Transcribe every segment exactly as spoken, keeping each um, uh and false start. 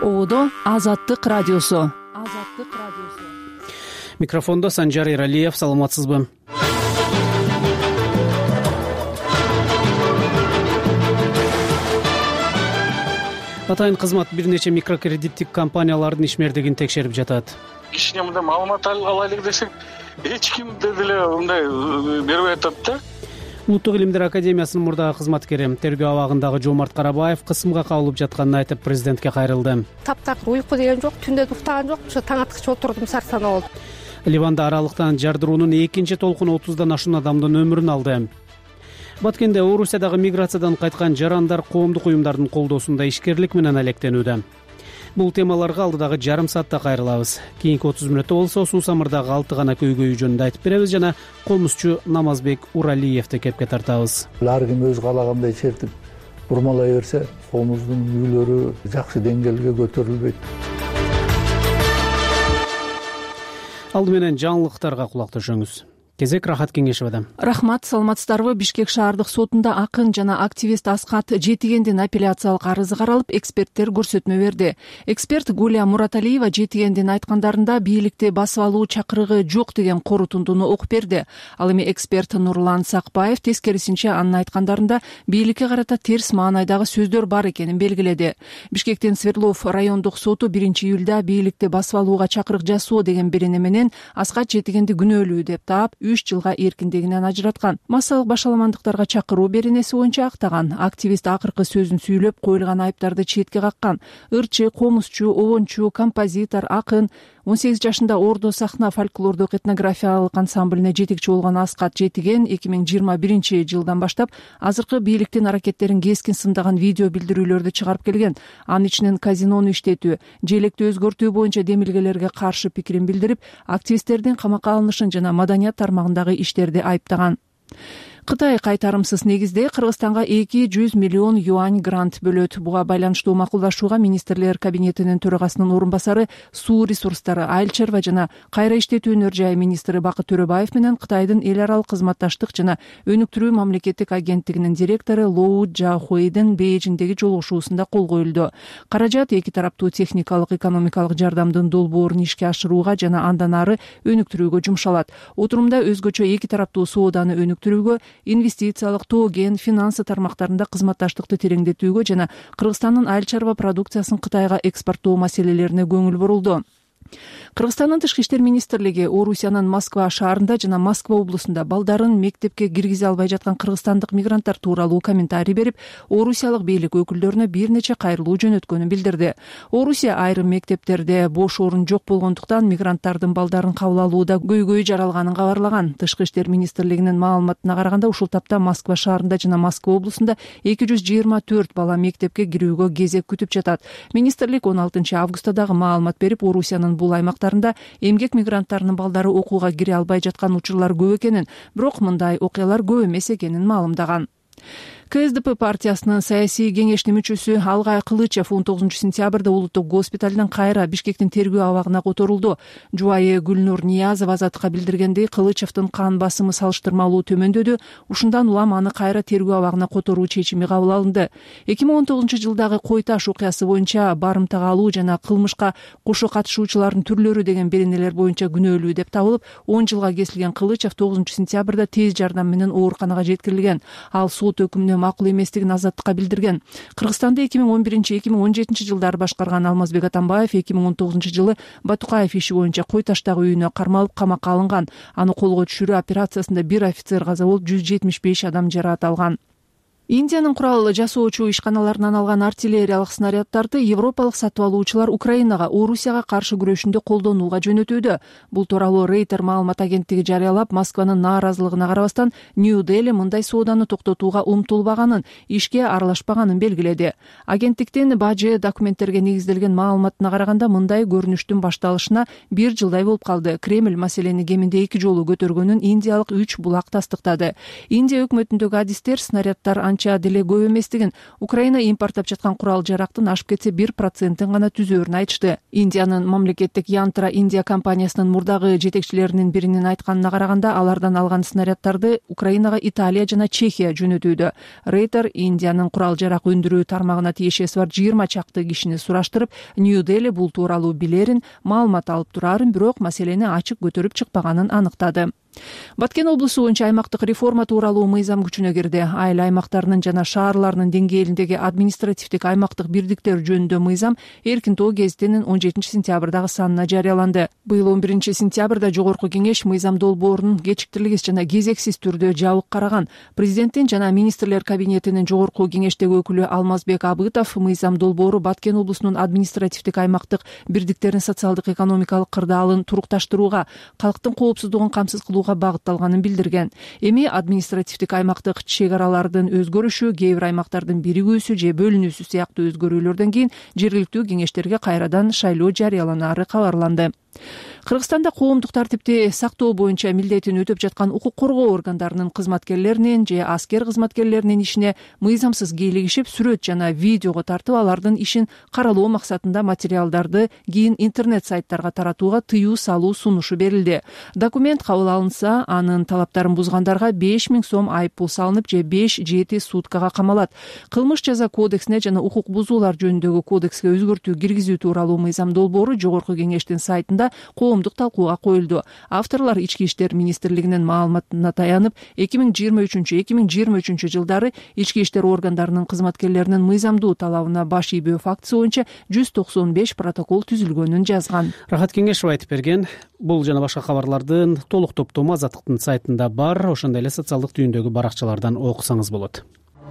Оодо Азаттык радиосу. Азаттык радиосу. Микрофондо Санжар Эралиев. Саламатсызбы? Атайын кызмат бир нече микрокредиттик компаниялардын ишмердигин текшерип жатат. Кичине мындай маалымат алайлык десек, эч ким деле мындай бербей атат да. Улуттук илимдер академиясынын мурдагы кызматкери тергөө абагындагы Жомарт Карабаев кысымга кабылып жатканын айтып, президентке кайрылды. Таптакыр уйку деген жок, түндө уктаган жок, ошо таң аткыча отурдум, сарсана болду. Ливанда аралыктан жардыруунун экинчи толкуну отуздан ашуун адамдын өмүрүн алды. Баткенде Орусиядагы миграциядан кайткан жарандар коомдук уюмдардын колдоосунда ишкерлик менен алектенүүдө. Бул темаларга алдыдагы жарым саатта кайрылабыз. Кийинки отуз мүнөттө болсо Суусамырдагы алты гана көйгөйү жөнүндө айтып беребиз жана комузчу Намазбек Уралиевди кепке тартабыз. Ар ким өз каалагандай чертип бурмалай берсе, комуздун үйлөрү жакшы деңгээлге көтөрүлбөйт. Алды менен жаңылыктарга кулак төшөңүз. Кезек Рахат Кеңешеведе. Рахмат, саламатсыздарбы? Бишкек шаардык сотунда акын жана активист Аскат Жетигендин апелляциялык арызы каралып, эксперттер көрсөтмө берди. Эксперт Гулия Мураталиева Жетигендин айткандарында бийликти басып алуу чакырыгы жок деген корутундуну окуп берди. Ал эми эксперт Нурлан Сакбаев тескерисинче анын айткандарында бийликке карата терс маанайдагы сөздөр бар экенин белгиледи. Бишкектин Свердлов райондук соту биринчи июлда бийликти басып алууга чакырык жасоо деген берене менен Аскат Жетигенди күнөөлүү деп таап, үч жылга эркиндигинен ажыраткан. Массалык башаламандыктарга чакыруу беренеси боюнча актаган. Активист акыркы сөзүн сүйлөп, коюлган айыптарды четке каккан. Ырчы, комузчу, обончу, композитор, акын. он сегиз жашында Ордо сахна фольклордук этнографиялык ансамблине жетекчи болгон Аскат Жетиген эки миң жыйырма биринчи жылдан баштап азыркы бийликтин аракеттерин кескин сындаган видео билдирүүлөрдү чыгарып келген. Анын ичинен казинону иштетүү, желекти өзгөртүү боюнча демилгелерге каршы пикирин билдирип, активисттердин камакка алынышын жана маданият тармагындагы иштерди айыптаган. Кытай кайтарымсыз негизде Кыргызстанга эки жүз миллион юань грант бөлөт. Буга байланыштуу макулдашууга министрлер кабинетинин төрагасынын орун басары, суу ресурстары, айыл чарба жана кайра иштетүүнөр жайы министри Бакыт Төрөбаев менен Кытайдын эл аралык кызматташтык жана өнүктүрүү мамлекеттик агенттигинин директору Лоу Джахуэйдин Бейжиңдеги жолугушуусунда кол коюлду. Каражат эки тараптуу техникалык, экономикалык жардамдын долбоорун ишке ашырууга жана андан ары өнүктүрүүгө жумшалат. Отурумда өзгөчө эки тараптуу сооданы өнүктүрүүгө, инвестициялык, тоген, финансы тармактарында кызматташтыкты тереңдетүүгө жана Кыргызстандын айыл чарба продукциясын Кытайга экспорттоо маселелерине көңүл бурулду. Кыргызстандын тышкы иштер министрлиги Орусиянын Москва шаарында жана Москва облусунда балдарын мектепке киргизе албай жаткан кыргызстандык мигранттар тууралуу комментарий берип, орусиялык бийлик өкүлдөрүнө бир нече кайрылуу жөнөткөнүн билдирди. Орусия айрым мектептерде бош орун жок болгондуктан мигранттардын балдарын кабыл алууда көйгөй жаралганын кабарлаган. Тышкы иштер министрлигинин маалыматына караганда, ушул тапта Москва шаарында жана Москва облусунда эки жүз жыйырма төрт бала мектепке кирүүгө кезек күтүп жатат. Министрлик он алтынчы августта дагы маалымат берип, Орусиянын бул аймактарында эмгек мигранттарынын балдары окууга кире албай жаткан учурлар көп экенин, бирок мындай окуялар көп эмес экенин маалымдаган. КСДП партиясынын саясий кеңешинин мүчөсү Алгай Кылычев он тогузунчу сентябрда улуттук госпиталдан кайра Бишкектин тергөө абагына которулду. Жубайы Гүлнур Ниязова Азаттыкка билдиргендей, Кылычевдин кан басымы салыштырмалуу төмөндөдү. Ушундан улам аны кайра тергөө абагына которуу чечими кабыл алынды. эки миң он тогузунчу жылдагы Кой Таш окуясы боюнча барымтага алуу жана кылмышка кошо катышуучулардын түрлөрү деген беренелер боюнча күнөөлүү деп табылып, он жылга кесилген Кылычев тогузунчу сентябрда тез жардам менен ооруканага жеткирилген. Ал сот өкүмүнө макул эместигин Азаттыкка билдирген. Кыргызстанды эки миң он биринчи — эки миң он жетинчи жылдары башкарган Алмазбек Атамбаев эки миң он тогузунчу жылы Батукаев иши боюнча Кой Таштагы үйүнө кармалып камакка алынган. Аны колго түшүрүү операциясында бир офицер каза болуп, жүз жетимиш беш адам жаракат алган. Индиянын курал жасоочу ишканаларынан алган артиллериялык снаряддарды европалык сатып алуучулар Украинага Орусияга каршы күрөшүндө колдонууга жөнөтүүдө. Бул тууралуу Рейтер маалымат агенттиги жарыялап, Москванын нааразылыгына карабастан Нью-Дели мындай сооданы токтотууга умтулбаганын, ишке аралашпаганын белгиледи. Агенттиктин бажы документтерге негизделген маалыматына караганда, мындай көрүнүштүн башталышына бир жылдай болуп калды. Кремль маселени кеминде эки жолу көтөргөнүн индиялык үч булак тастыктады. Индия өкмөтүндөгү адистер снаряддар анча деле көп эместигин, Украина импорттоп жаткан курал жарактын ашып кетсе бир процентин гана түзөөрүн айтышты. Индиянын мамлекеттик Янтра Индия компаниясынын мурдагы жетекчилеринин биринин айтканына караганда, алардан алган снаряддарды Украинага Италия жана Чехия жөнөтүүдө. Рейтер Индиянын курал жарак өндүрүү тармагына тиешеси бар жыйырма чакты кишини сураштырып, Нью-Дели бул тууралуу билерин, маалымат алып турарын, бирок маселени ачык көтөрүп чыкпаганын аныктады. Баткен облусу боюнча аймактык реформа тууралуу мыйзам күчүнө кирди. Айыл аймактарынын жана шаарларынын деңгээлиндеги административдик аймактык бирдиктер жөнүндө мыйзам Эркин тоо гезитинин он жетинчи сентябрдагы санына жарыяланды. Быйыл он биринчи сентябрда Жогорку кеңеш мыйзам долбоорунун кечиктирилгис жана кезексиз түрдө жабык караган. Президенттин жана министрлер кабинетинин Жогорку кеңештеги өкүлү Алмазбек Абытов мыйзам долбоору Баткен облусунун административдик аймактык бирдиктерин социалдык экономикалык кырдаалын турукташтырууга, калктын коопсуздугун камсыз кылууга багытталганын билдирген. Эми административдик аймактык чек аралардын өзгөрүшү, кээ бир аймактардын биригүүсү же бөлүнүүсү сыяктуу өзгөрүүлөрдөн кийин жергиликтүү кеңештерге кайрадан шайлоо жарыяланары кабарланды. Кыргызстанда коомдук тартипти сактоо боюнча милдетин өтөп жаткан укук коргоо органдарынын кызматкерлеринин же аскер кызматкерлеринин ишине мыйзамсыз кийлигишип, сүрөт жана видеого тартып, алардын ишин каралоо максатында материалдарды кийин интернет сайттарга таратууга тыюу салуу сунушу берилди. Документ кабыл алынса, анын талаптарын бузгандарга беш миң сом айып пул салынып, же беш жети суткага камалат. Кылмыш жаза кодексине жана укук бузуулар жөнүндөгү кодекске өзгөртүү киргизүү тууралуу мыйзам долбоору Жогорку кеңештин сайтында коомдук талкууга коюлду. Авторлор Ички иштер министрлигинин маалыматына таянып, эки миң жыйырма үчүнчү эки миң жыйырма үчүнчү жылдары ички иштер органдарынын кызматкерлеринин мыйзамдуу талабына баш ийбөө фактысы боюнча жүз токсон беш протокол түзүлгөнүн жазган. Рахат Кеңешева айтып берген. Бул жана башка кабарлардын толук топтому Азаттыктын сайтында бар, ошондой эле социалдык түйүндөгү баракчалардан окусаңыз болот.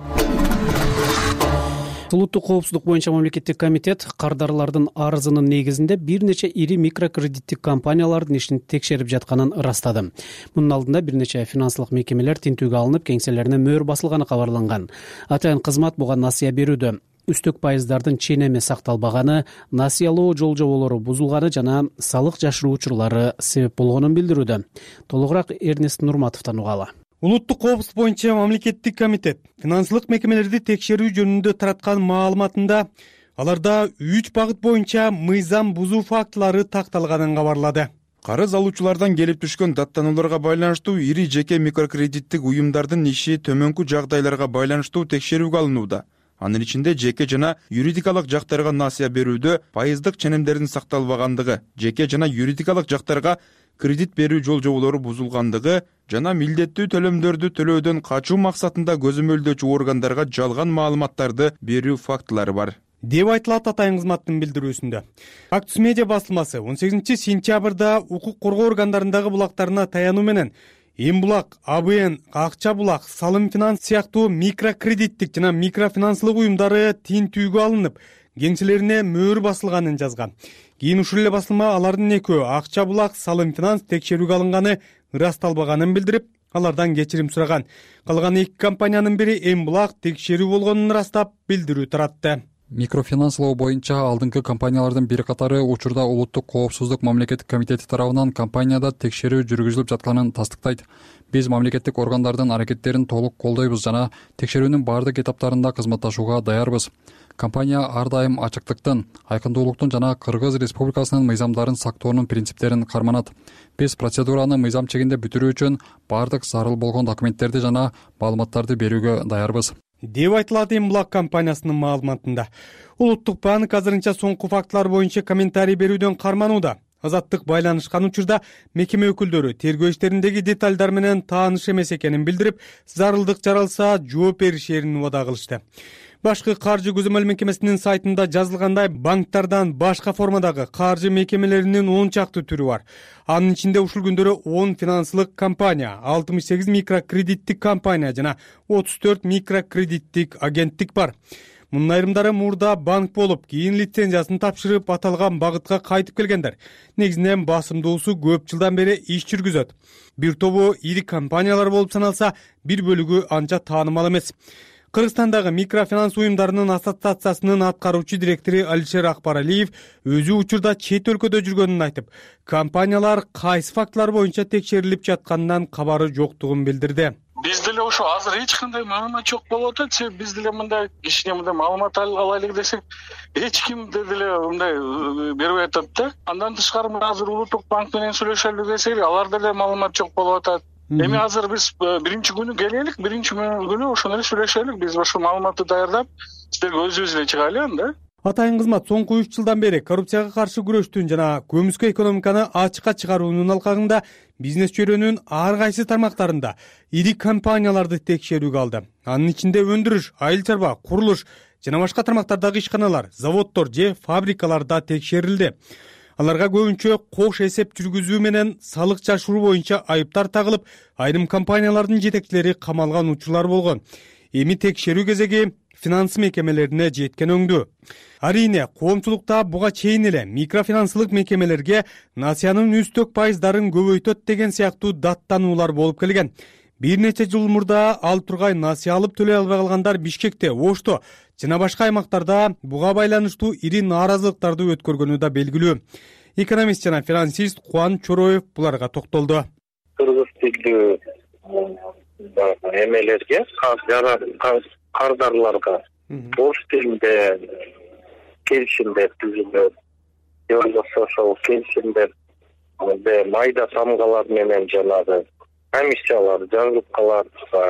Улуттук коопсуздук боюнча мамлекеттик комитет кардарлардын арызынын негизинде бир нече ири микрокредиттик компаниялардын ишин текшерип жатканын ырастады. Мунун алдында бир нече финансылык мекемелер тинтүүгө алынып, кеңселерине мөөр басылганы кабарланган. Атайын кызмат буга насыя берүүдө үстөк пайыздардын ченеми сакталбаганы, насыялоо жол-жоболору бузулганы жана салык жашыруу учурлары себеп болгонун билдирүүдө. Толугураак Эрнест Нурматовдон угалы. Улуттук коопсуздук боюнча мамлекеттик комитет финансылык мекемелерди текшерүү жөнүндө тараткан маалыматында аларда үч багыт боюнча мыйзам бузуу фактылары такталганын кабарлады. Карыз алуучулардан келип түшкөн даттанууларга байланыштуу ири жеке микрокредиттик уюмдардын иши төмөнкү жагдайларга байланыштуу текшерүүгө алынууда. Анын ичинде жеке жана юридикалык жактарга насыя берүүдө пайыздык ченемдердин сакталбагандыгы, жеке жана юридикалык жактарга кредит берүү жол-жоболору бузулгандыгы жана милдеттүү төлөмдөрдү төлөөдөн качуу максатында көзөмөлдөөчү органдарга жалган маалыматтарды берүү фактылары бар деп айтылат атайын кызматтын билдирүүсүндө. Актус медиа басылмасы он сегизинчи сентябрда укук коргоо органдарындагы булактарына таянуу менен Эм булак, А Б Н, Акча булак, Салым финанс сыяктуу микрокредиттик жана микрофинанслык уюмдары тинтүүгө алынып, кеңселерине мөөр басылганын жазган. Кийин ушул эле басылма алардын экөө Акча булак, Салым финанс текшерүүгө алынганы ырасталбаганын билдирип, алардан кечирим сураган. Калган эки компаниянын бири Эм булак текшерүү болгонун ырастап билдирүү таратты. Микрофинанслоо боюнча алдыңкы компаниялардын бир катары учурда Улуттук коопсуздук мамлекеттик комитети тарабынан компанияда текшерүү жүргүзүлүп жатканын тастыктайт. Биз мамлекеттик органдардын аракеттерин толук колдойбуз жана текшерүүнүн бардык этаптарында кызматташууга даярбыз. Компания ар дайым ачыктыктын, айкындуулуктун жана Кыргыз Республикасынын мыйзамдарын сактоонун принциптерин карманат. Биз процедураны мыйзам чегинде бүтүрүү үчүн бардык зарыл болгон документтерди жана маалыматтарды берүүгө даярбыз деп айтылат Эм булак компаниясынын маалыматында. Улуттук банк азырынча соңку фактылар боюнча комментарий берүүдөн карманууда. Азаттык байланышкан учурда мекеме өкүлдөрү тергөө иштериндеги детальдар менен тааныш эмес экенин билдирип, зарылдык жаралса жооп беришерин убада кылышты. Башкы каржы көзөмөл мекемесинин сайтында жазылгандай, банктардан башка формадагы каржы мекемелеринин он чакты түрү бар. Анын ичинде ушул күндөрү он финансылык компания, алтымыш сегиз микрокредиттик компания жана отуз төрт микрокредиттик агенттик бар. Мунун айрымдары мурда банк болуп, кийин лицензиясын тапшырып аталган багытка кайтып келгендер. Негизинен басымдуусу көп жылдан бери иш жүргүзөт. Бир тобу ири компаниялар болуп саналса, бир бөлүгү анча таанымал эмес. Кыргызстандагы микрофинанс уюмдарынын ассоциациясынын аткаруучу директору Алишер Акбаралиев өзү учурда чет өлкөдө жүргөнүн айтып, компаниялар кайсы фактылар боюнча текшерилип жатканынан кабары жоктугун билдирди. биз деле ошо азыр эч кандай маалымат жок болуп атат. Себеби биз деле мындай кичине мындай маалымат алайлык десек эч ким деле мындай бербей атат да. Андан тышкары мына азыр Улуттук банк менен сүйлөшөлүк десек алар деле маалымат жок болуп атат. Эми азыр биз биринчи күнү келелик, биринчи күнү ошону эле сүйлөшөлүк. Биз ошо маалыматты даярдап сиздерге өзүбүз эле чыгайлы анда. Атайын кызмат соңку үч жылдан бери коррупцияга каршы күрөштүн жана көмүскө экономиканы ачыкка чыгаруунун алкагында бизнес чөйрөнүн ар кайсы тармактарында ири компанияларды текшерүүгө алды. Анын ичинде өндүрүш, айыл чарба, курулуш жана башка тармактардагы ишканалар, заводдор же фабрикалар да текшерилди. Аларга көбүнчө кош эсеп жүргүзүү менен салык жашыруу боюнча айыптар тагылып, айрым компаниялардын жетекчилери камалган учурлар болгон. Эми текшерүү кезеги финанс мекемелерине жеткен өңдү. Арийне, коомчулукта буга чейин эле микрофинансылык мекемелерге насыянын үстөк пайыздарын көбөйтөт деген сыяктуу даттануулар болуп келген. Бир нече жыл мурда ал тургай насыя алып төлөй албай калгандар Бишкекте, Ошто жана башка аймактарда буга байланыштуу ири нааразылыктарды өткөргөнү да белгилүү. Экономист жана финансист Кубан Чороев буларга токтолду. Кыргыз тилдүү эмелерге, кардарларга орус тилинде келишимдер түзүлөт. Же болбосо ошол келишимдер майда тамгалар менен жанагы комиссиялар, жаңылыккалар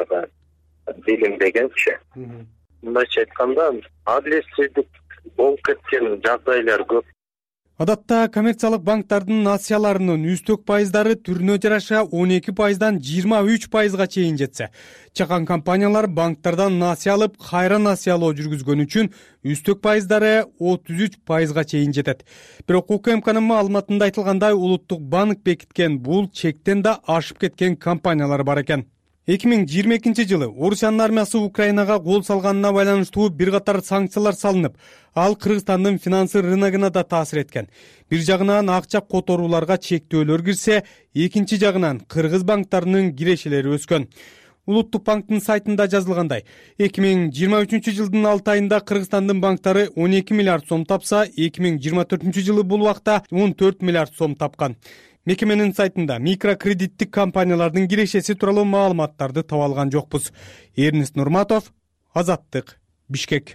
билинбегенчи. Мындайча айтканда, адилетсиздик болуп кеткен жагдайлар көп. Адатта коммерциялык банктардын насыяларынын үстөк пайыздары түрүнө жараша он эки пайыздан жыйырма үч пайызга чейин жетсе, чакан компаниялар банктардан насыя алып, кайра насыялоо жүргүзгөн үчүн үстөк пайыздары отуз үч пайызга чейин жетет. Бирок УКМКнын маалыматында айтылгандай, Улуттук банк бекиткен бул чектен да ашып кеткен компаниялар бар экен. эки миң жыйырма экинчи жылы Орусиянын армиясы Украинага кол салганына байланыштуу бир катар санкциялар салынып, ал Кыргызстандын финансы рыногуна да таасир эткен. Бир жагынан акча которууларга чектөөлөр кирсе, экинчи жагынан кыргыз банктарынын кирешелери өскөн. Улуттук банктын сайтында жазылгандай, эки миң жыйырма үчүнчү жылдын алты айында Кыргызстандын банктары он эки миллиард сом тапса, эки миң жыйырма төртүнчү жылы бул убакта он төрт миллиард сом тапкан. Мекеменин сайтында микрокредиттик компаниялардын кирешеси тууралуу маалыматтарды таба алган жокпуз. Эрнест Нурматов, Азаттык, Бишкек.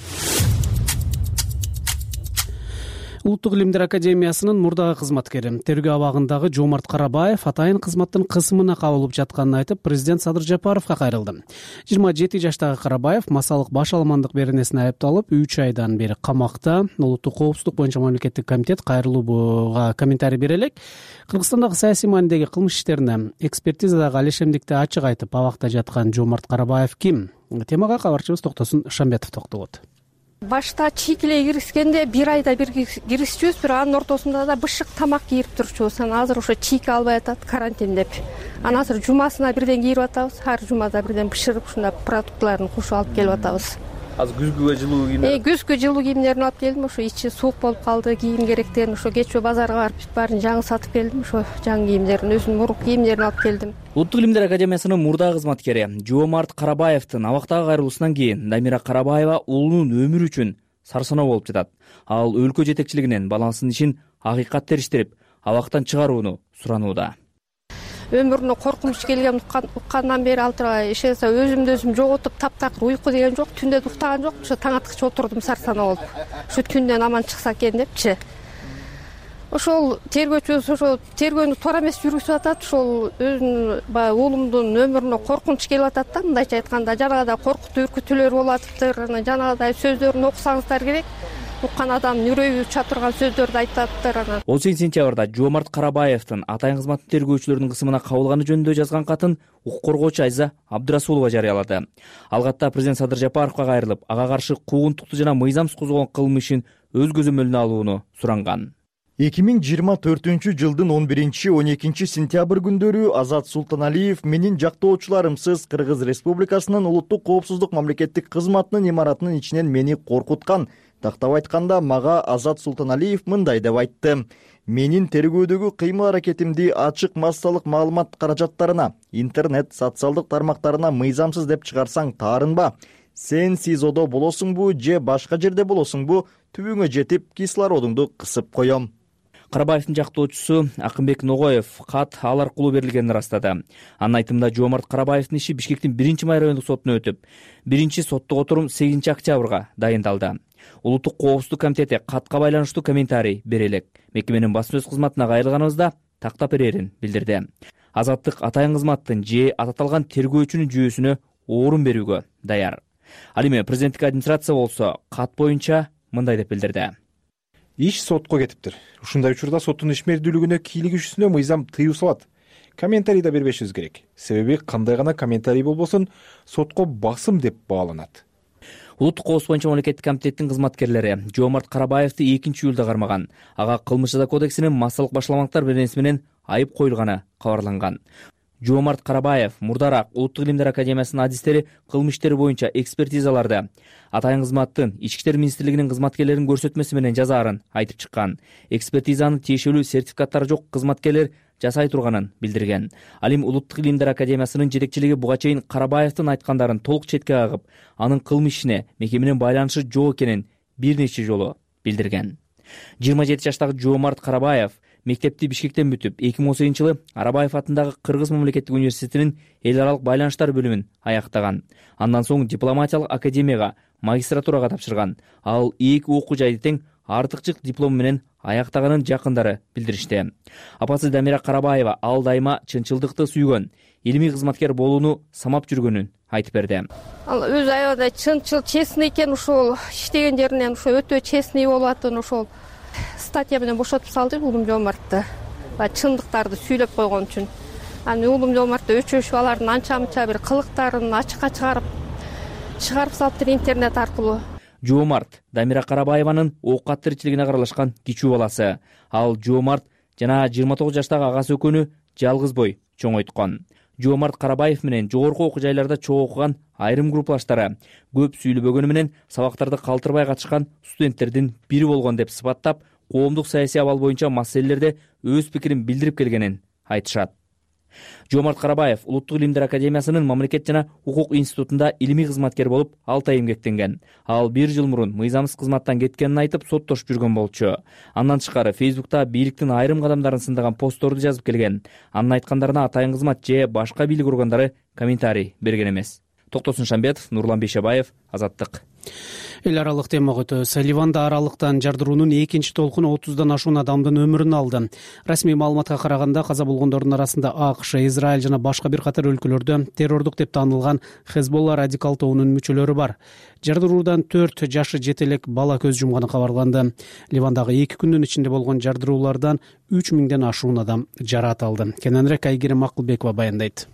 Улуттук илимдер академиясынын мурдагы кызматкери, тергөө абагындагы Жомарт Карабаев атайын кызматтын кысымына кабылып жатканын айтып, президент Садыр Жапаровго кайрылды. жыйырма жети жаштагы Карабаев масалык баш аламандык беренесине айыпталып, үч айдан бери камакта. Улуттук коопсуздук боюнча мамлекеттик комитет кайрылууга комментарий бере элек. Кыргызстандагы саясий маанидеги кылмыш иштерине экспертизадагы алешемдикти ачык айтып, абакта жаткан Жомарт Карабаев ким? Темага кабарчыбыз Токтосун Шамбетов токтолот. Башта чийкилей киришкенде бир айда бир киришчүбүз, бирок анын ортосунда да бышык тамак кийип турчубуз. Анан азыр ошо чийке албай атат, карантин деп. Анан азыр жумасына бирден кийип атабыз, ар жумада бирден бышырып ушундай продуктларын кушуп алып келип атабыз. Азыр күзгүгө жылуу кийимдер. Э, күзгү жылуу кийимдерин алып келдим. Ошо ичи суук болуп калды, кийим керектерин ошо кечээ базарга барып бүт баарын жаңы сатып келдим. Ошо жаңы кийимдерин, өзүнүн мурук кийимдерин алып келдим. Улуттук илимдер академиясынын мурдагы кызматкери Жомарт Карабаевдин абактагы кайрылуусунан кийин Дамира Карабаева уулунун өмүрү үчүн сарсаноо болуп жатат. Ал өлкө жетекчилигинен баласынын ишин акыйкат териштирип, абактан чыгарууну суранууда. Өмүрүнө коркунуч келген уккандан бери ал тургай ишенсе өзүмдү өзүм жоготуп, таптакыр уйку деген жок, түндө уктаган жок. Ошо таң аткыча отурдум сарсанаа болуп. Ушу түндөн аман чыкса экен депчи. Ошол тергөөчүбүз ошо тергөөнү туура эмес жүргүзүп атат. Ошол өзүнүн баягы уулумдун өмүрүнө коркунуч келип атат да. Мындайча айтканда, жанагыдай коркутуу үркүтүүлөр болуп атыптыр. Анан жанагыдай сөздөрүн окусаңыздар керек. Уккан адамдын үрөйү уча турган сөздөрдү айтаптыр. Анан он сегизинчи сентябрда Жомарт Карабаевдин атайын кызматтын тергөөчүлөрүнүн кысымына кабылганы жөнүндө жазган катын укук коргоочу Айза Абдырасулова жарыялады. Ал катта президент Садыр Жапаровго кайрылып, ага каршы куугунтукту жана мыйзамсыз козголгон кылмышын өз көзөмөлүнө алууну суранган. эки миң жыйырма төртүнчү жылдын он биринчи он экинчи сентябрь күндөрү Азат Султаналиев менин жактоочуларымсыз Кыргыз Республикасынын улуттук коопсуздук мамлекеттик кызматынын имаратынын ичинен мени коркуткан. Тактап айтканда, мага Азат Султаналиев мындай деп айтты: менин тергөөдөгү кыймыл-аракетимди ачык массалык маалымат каражаттарына, интернет, социалдык тармактарына мыйзамсыз деп чыгарсаң таарынба. Сен СИЗОдо болосуңбу же башка жерде болосуңбу, түбүңө жетип кислородуңду кысып коем. Карабаевдин жактоочусу Акынбек Ногоев кат ал аркылуу берилгенин ырастады. Анын айтымында Жоомарт Карабаевдин иши Бишкектин биринчи май райондук сотуна өтүп, биринчи соттук отурум сегизинчи октябрга дайындалды. Улуттук коопсуздук комитети катка байланыштуу комментарий бере элек. Мекеменин басма сөз кызматына кайрылганыбызда тактап берерин билдирди. Азаттык атайын кызматтын же ататалган тергөөчүнүн жүйөсүнө орун берүүгө даяр. Ал эми президенттик администрация болсо кат боюнча мындай деп билдирди. Иш сотко кетиптир. Ушундай учурда соттун ишмердүүлүгүнө кийлигишүүсүнө мыйзам тыюу салат. Комментарий да бербешибиз керек. Себеби кандай гана комментарий болбосун, сотко басым деп бааланат. Улуттук коопсуздук боюнча мамлекеттик комитеттин кызматкерлери Жоомарт Карабаевди экинчи июлда кармаган. Ага кылмыш жаза кодексинин массалык башаламактар беренеси менен айып коюлганы кабарланган. Жоомарт Карабаев мурдараак Улуттук илимдер академиясынын адистери кылмыш иштери боюнча экспертизаларды атайын кызматтын Ички иштер министрлигинин кызматкерлерин көрсөтмөсү менен жазаарын айтып чыккан. Экспертизанын тиешелүү сертификаттары жок кызматкерлер жасай турганын билдирген. Ал эми Улуттук илимдер академиясынын жетекчилиги буга чейин Карабаевдин айткандарын толук четке кагып, анын кылмыш ишине мекеменин байланышы жок экенин бир нече жолу билдирген. жыйырма жети жаштагы Жоомарт Карабаев мектепти Бишкектен бүтүп, эки миң он сегизинчи жылы Арабаев атындагы Кыргыз мамлекеттик университетинин эл аралык байланыштар бөлүмүн аяктаган. Андан соң дипломатиялык академияга магистратурага тапшырган. Ал эки окуу жайды тең артыкчык диплом менен аяктаганын жакындары билдиришти. Апасы Дамира Карабаева ал дайыма чынчылдыкты сүйгөн, илимий кызматкер болууну самап жүргөнүн айтып берди. Ал өз аябай чынчыл, честный экен, ушул иштеген жеринен ушул өтө честный болуп атын, ушул статья менен бошотуп салды уулум Жоомартты. Чындыктарды сүйлөп койгон үчүн. Аны уулум Жоомартты өчөшүп алардын анча-мынча бир кылыктарын ачыкка чыгарып чыгарып салыптыр интернет аркылуу. Жоомарт Дамира Карабаеванын оокат тиричилигине каралашкан кичүү баласы. Ал Жоомарт жана жыйырма тогуз жаштагы агасы экөөнү жалгыз бой чоңойткон. Жоомарт Карабаев менен жогорку окуу жайларда чогуу окуган айрым группалаштары көп сүйлөбөгөнү менен сабактарды калтырбай катышкан студенттердин бири болгон деп сыпаттап, коомдук саясий абал боюнча маселелерде өз пикирин билдирип келгенин айтышат. Жоомарт Карабаев Улуттук илимдер академиясынын мамлекет жана укук институтунда илимий кызматкер болуп, алты ай эмгектенген. Ал бир жыл мурун мыйзамсыз кызматтан кеткенин айтып, соттошуп жүргөн болчу. Андан тышкары Фейсбукта бийликтин айрым кадамдарын сындаган постторду жазып келген. Анын айткандарына атайын кызмат же башка бийлик органдары комментарий берген эмес. Токтосун Шамбетов, Нурлан Бейшебаев, Азаттык. Эл аралык темага өтөбүз. Ливанда аралыктан жардыруунун экинчи толкуну отуздан ашуун адамдын өмүрүн алды. Расмий маалыматка караганда каза болгондордун арасында АКШ, Израиль жана башка бир катар өлкөлөрдө террордук деп таанылган Хезболла радикал тобунун мүчөлөрү бар. Жардыруудан төрт жашы жете элек бала көз жумганы кабарланды. Ливандагы эки күндүн ичинде болгон жардыруулардан үч миңден ашуун адам жараат алды. Кененирээк Айгерим Макулбекова баяндайт.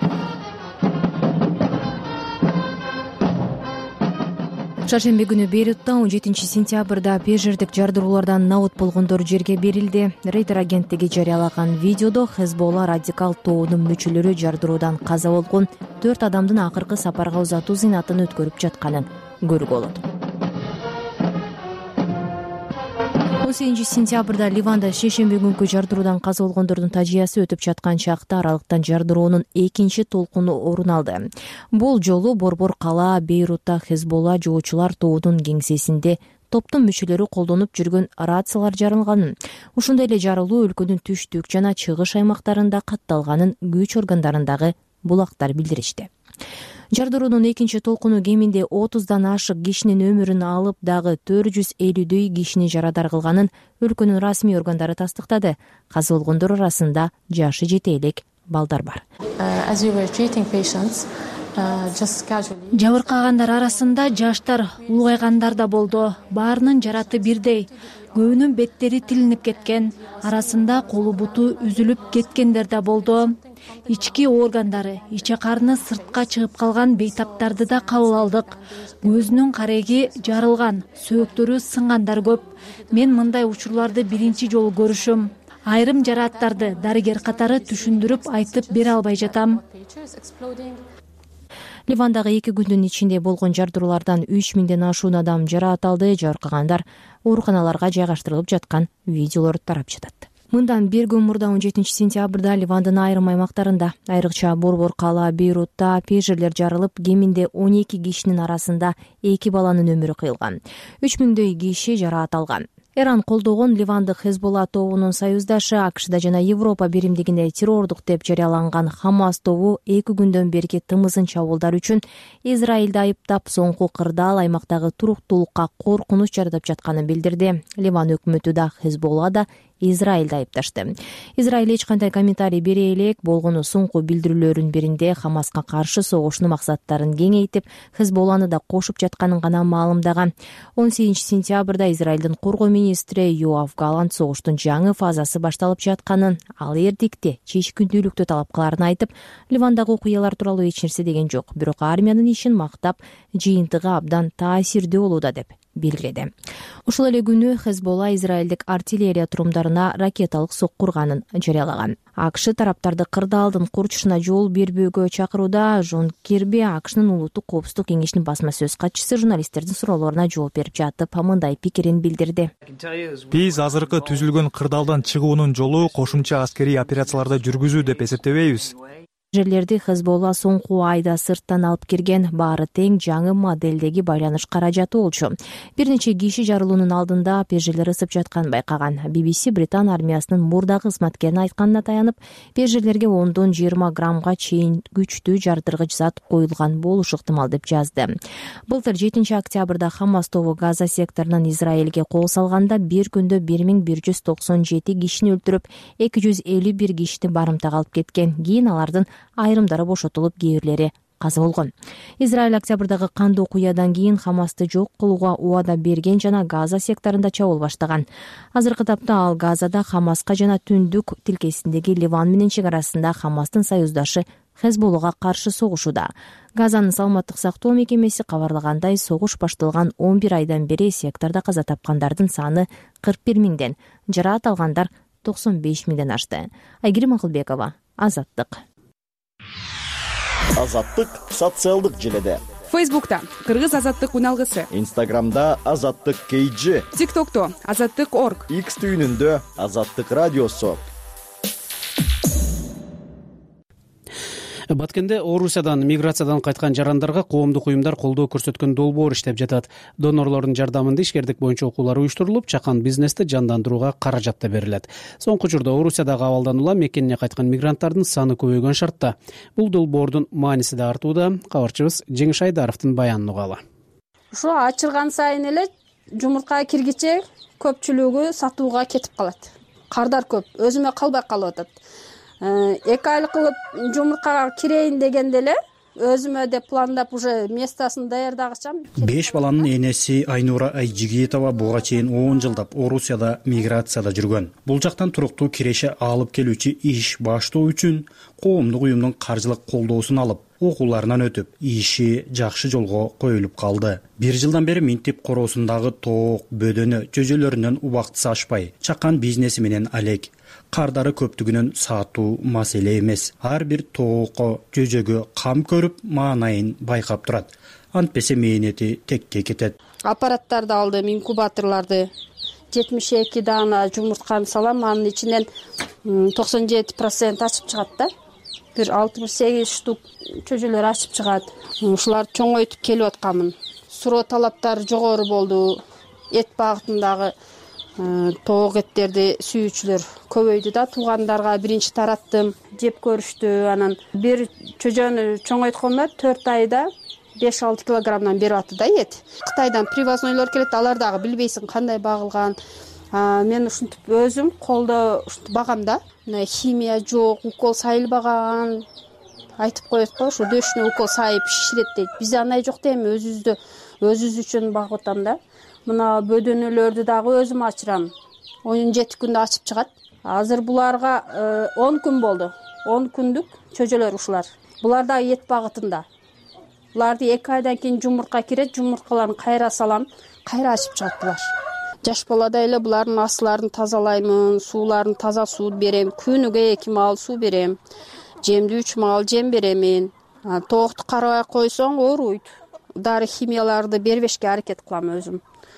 Шаршемби күнү Бейрутта он жетинчи сентябрда пежердик жардыруулардан набут болгондор жерге берилди. Рейтер агенттиги жарыялаган видеодо Хезболла радикал тобунун мүчөлөрү жардыруудан каза болгон төрт адамдын акыркы сапарга узатуу зыйнатын өткөрүп жатканын көрүүгө болот. он сегизинчи сентябрда Ливанда шейшемби күнкү жардыруудан каза болгондордун тажыясы өтүп жаткан чакта аралыктан жардыруунун экинчи толкуну орун алды. Бул жолу Борбор кала Бейрутта Хезболла жоочулар тобунун кеңсесинде топтун мүчөлөрү колдонуп жүргөн рациялар жарылганын, ушундай эле жарылуу өлкөнүн түштүк жана чыгыш аймактарында катталганын күч органдарындагы булактар билдиришти. Жардыруунун экинчи толкуну кеминде отуздан ашык кишинин өмүрүн алып, дагы төрт жүз элүүдөй кишини жарадар кылганын өлкөнүн расмий органдары тастыктады. Каза болгондор арасында жашы жете элек балдар бар. Жабыркагандар арасында жаштар, улгайгандар да болду. Баарынын жараты бирдей. Көбүнүн беттери тилинип кеткен, арасында колу буту үзүлүп кеткендер да болду. Ички органдары, иче карны сыртка чыгып калган бейтаптарды да кабыл алдык. Көзүнүн кареги жарылган, сөөктөрү сынгандар көп. Мен мындай учурларды биринчи жолу көрүшүм. Айрым жарааттарды дарыгер катары түшүндүрүп айтып бере албай жатам. Ливандагы эки күндүн ичинде болгон жардыруулардан үч миңден ашуун адам жараат алды. Жабыркагандар ооруканаларга жайгаштырылып жаткан видеолор тарап жатат. Мындан бир күн мурда он жетинчи сентябрда Ливандын айрым аймактарында, айрыкча Борбор кала Бейрутта пежерлер жарылып, кеминде он эки кишинин арасында эки баланын өмүрү кыйылган. үч миңдөй киши жараат алган. Иран колдогон ливандык Хезболла тобунун союздашы АКШда жана Европа биримдигинде террордук деп жарыяланган Хамас тобу эки күндөн берки тымызын чабуулдар үчүн Израилди айыптап, соңку кырдаал аймактагы туруктуулукка коркунуч жаратып жатканын билдирди. Ливан өкмөтү да Хезболла да Израилди айыпташты. Израиль эч кандай комментарий бере элек, болгону соңку билдирүүлөрүнүн биринде Хамаска каршы согушунун максаттарын кеңейтип, Хезболланы да кошуп жатканын гана маалымдаган. он сегизинчи сентябрда Израилдин коргоо министри Йоав Галант согуштун жаңы фазасы башталып жатканын, ал эрдикте чечкиндүүлүктү талап кыларын айтып, Ливандагы окуялар тууралуу эч нерсе деген жок, бирок армиянын ишин мактап, жыйынтыгы абдан таасирдүү болууда деп белгиледи. Ушул эле күнү Хезболла израилдик артиллерия турумдарына ракеталык сокку урганын жарыялаган. АКШ тараптарды кырдаалдын курчушуна жол бербөөгө чакырууда. Жон Кирби АКШнын улуттук коопсуздук кеңешинин басма сөз катчысы журналисттердин суроолоруна жооп берип жатып, мындай пикирин билдирди. Биз азыркы түзүлгөн кырдаалдан чыгуунун жолу кошумча аскерий операцияларды жүргүзүү деп эсептебейбиз. Жерлерди Хезболла соңку айда сырттан алып кирген, баары тең жаңы моделдеги байланыш каражаты болчу. Бир нече киши жарылуунун алдында пежелер ысып жатканын байкаган. би би си Британ армиясынын мурдагы кызматкерин айтканына таянып, пежелерге ондон жыйырма граммга чейин күчтүү жардыргыч зат коюлган болушу ыктымал деп жазды. Былтыр жетинчи октябрда Хамас тобу Газа секторунан Израилге кол салганда бир күндө бир миң бир жүз токсон жети кишини өлтүрүп, эки жүз элүү бир кишини барымтага алып кеткен. Кийин алардын айрымдары бошотулуп, кээ бирлери каза болгон. Израиль октябрдагы кандуу окуядан кийин Хамасты жок кылууга убада берген жана Газа секторунда чабуул баштаган. Азыркы тапта ал Газада Хамаска жана түндүк тилкесиндеги Ливан менен чек арасында Хамастын союздашы Хезболлага каршы согушууда. Газанын саламаттык сактоо мекемеси кабарлагандай, согуш башталган он бир айдан бери сектордо каза тапкандардын саны кырк бир миңден, жараат алгандар токсон беш миңден ашты. Айгерим Акылбекова, Азаттык. Азаттык социалдык желеде. Фейсбукта Кыргыз азаттык уналгысы. Инстаграмда Азаттык кей джи. ТикТокто Азаттык орг. Икс түйүнүндө Азаттык радиосу. Баткенде Орусиядан миграциядан кайткан жарандарга коомдук уюмдар колдоо көрсөткөн долбоор иштеп жатат. Донорлордун жардамында ишкердик боюнча окуулар уюштурулуп, чакан бизнести жандандырууга каражат да берилет. Соңку учурда Орусиядагы абалдан улам мекенине кайткан мигранттардын саны көбөйгөн шартта. Бул долбоордун мааниси да артууда. Кабарчыбыз Жеңиш Айдаровдун баянын угалы. Ушу ачылган сайын эле жумуртка киргиче көпчүлүгү сатууга кетип калат. Кардар көп, өзүмө калбай калып атат. эки айлык кылып жумурткага кирейин дегенде эле өзүмө деп пландап уже местасын даярдагычам. Беш баланын энеси Айнура Айжигитова буга чейин он жылдап Орусияда миграцияда жүргөн. Бул жактан туруктуу киреше алып келүүчү иш баштоо үчүн коомдук уюмдун каржылык колдоосун алып, окууларынан өтүп, иши жакшы жолго коюлуп калды. Бир жылдан бери минтип короосундагы тоок, бөдөнү, жөжөлөрүнөн убактысы ашпай, чакан бизнеси менен алек. Кардары көптүгүнөн сатуу маселе эмес. Ар бир тоокко, жөжөгө кам көрүп, маанайын байкап турат. Антпесе мээнети текке кетет. Аппараттарды алдым, инкубаторларды. жетимиш эки даана жумуртканы салам, анын ичинен токсон жети процент ачып чыгат да. Бир алтымыш сегиз штук чөжөлөр ачып чыгат. Ушуларды чоңойтуп келип атканмын. Суроо талаптары жогору болду. Эт багытындагы тоок эттерди сүйүүчүлөр көбөйдү да. Туугандарга биринчи тараттым, жеп көрүштү. Анан бир чөжөнү чоңойткондо төрт айда беш алты килограммдан берип атты да эт. Кытайдан привознойлор келет, алар дагы билбейсиң кандай багылган. Мен ушинтип өзүм колдо ушинтип багам да. Химия жок, укол сайылбаган. Айтып коет го, ушу дөшүнө укол сайып шиширет дейт. Бизде андай жок дейм, өзүбүздү өзүбүз үчүн багып атам да. Мына бөдөнөлөрдү дагы өзүм ачырам. он жети күндө ачып чыгат. Азыр буларга он күн болду. он күндүк чөжөлөр ушулар. Булар да эт багытында. Буларды эки айдан кийин жумуртка кирет, жумурткаларын кайра салам, кайра ачып чыгат булар. Жаш балада эле булардын асларын тазалаймын, сууларын таза суу берем, күнүгө эки маал суу берем. Жемди үч маал жем беремин. Тоокту карабай койсоң ооруйт. Дары химияларды бербешке аракет кылам өзүм.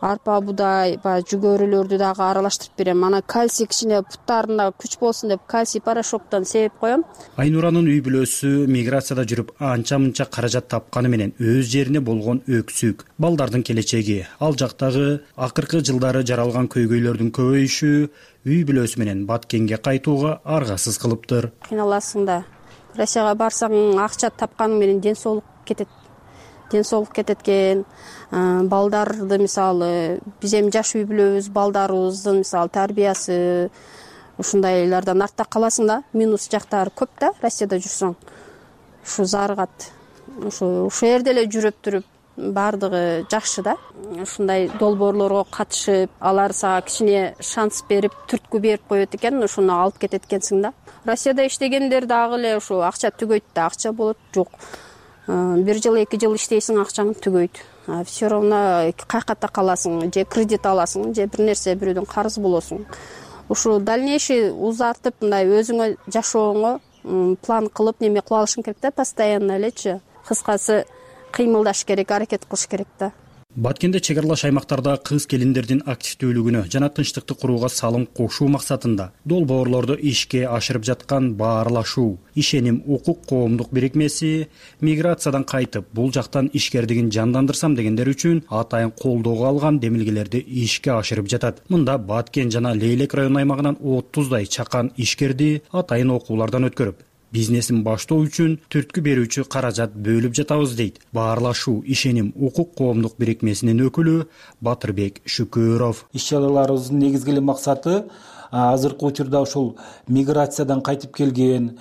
арпа, будай, баягы жүгөрүлөрдү дагы аралаштырып берем. Анан кальций кичине буттарына күч болсун деп кальций порошоктон себеп коем. Айнуранын үй бүлөсү миграцияда жүрүп анча мынча каражат тапканы менен өз жерине болгон өксүк, балдардын келечеги, ал жактагы акыркы жылдары жаралган көйгөйлөрдүн көбөйүшү үй бүлөсү менен Баткенге кайтууга аргасыз кылыптыр. Кыйналасың да. Россияга барсаң акча тапканың менен ден соолук кетет. Ден соолук кетет экен. Балдарды мисалы биз эми жаш үй бүлөбүз, балдарыбыздын мисалы тарбиясы ушундайлардан артта каласың да. Минус жактары көп да Россияда жүрсөң. Ушу зарыгат. Ушу ушул жерде эле жүрүп туруп бардыгы жакшы да. Ушундай долбоорлорго катышып, алар сага кичине шанс берип, түрткү берип коет экен, ошону алып кетет экенсиң да. Россияда иштегендер дагы эле ушу акча түгөйт да, акча болот жок. Бир жыл, эки жыл иштейсиң, акчаң түгөйт. Все равно кайката каласың, же кредит аласың, же бир нерсе бирөөдөн карыз болосуң. Ушу дальнейший узартып, мындай өзүңө жашооңо план кылып неме кылып алышың керек да, постоянно элечи. Кыскасы кыймылдаш керек, аракет кылыш керек да. Баткенде чек аралаш аймактарда кыз келиндердин активдүүлүгүнө жана тынчтыкты курууга салым кошуу максатында долбоорлорду ишке ашырып жаткан Баарлашуу, ишеним, укук коомдук бирикмеси миграциядан кайтып, бул жактан ишкердигин жандандырсам дегендер үчүн атайын колдоого алган демилгелерди ишке ашырып жатат. Мында Баткен жана Лейлек район аймагынан отуздай чакан ишкерди атайын окуулардан өткөрүп, бизнесин баштоо үчүн түрткү берүүчү каражат бөлүп жатабыз дейт Баарлашуу, ишеним, укук коомдук бирикмесинин өкүлү Батырбек Шүкөров. Иш чараларыбыздын негизги максаты азыркы учурда ушул миграциядан кайтып келген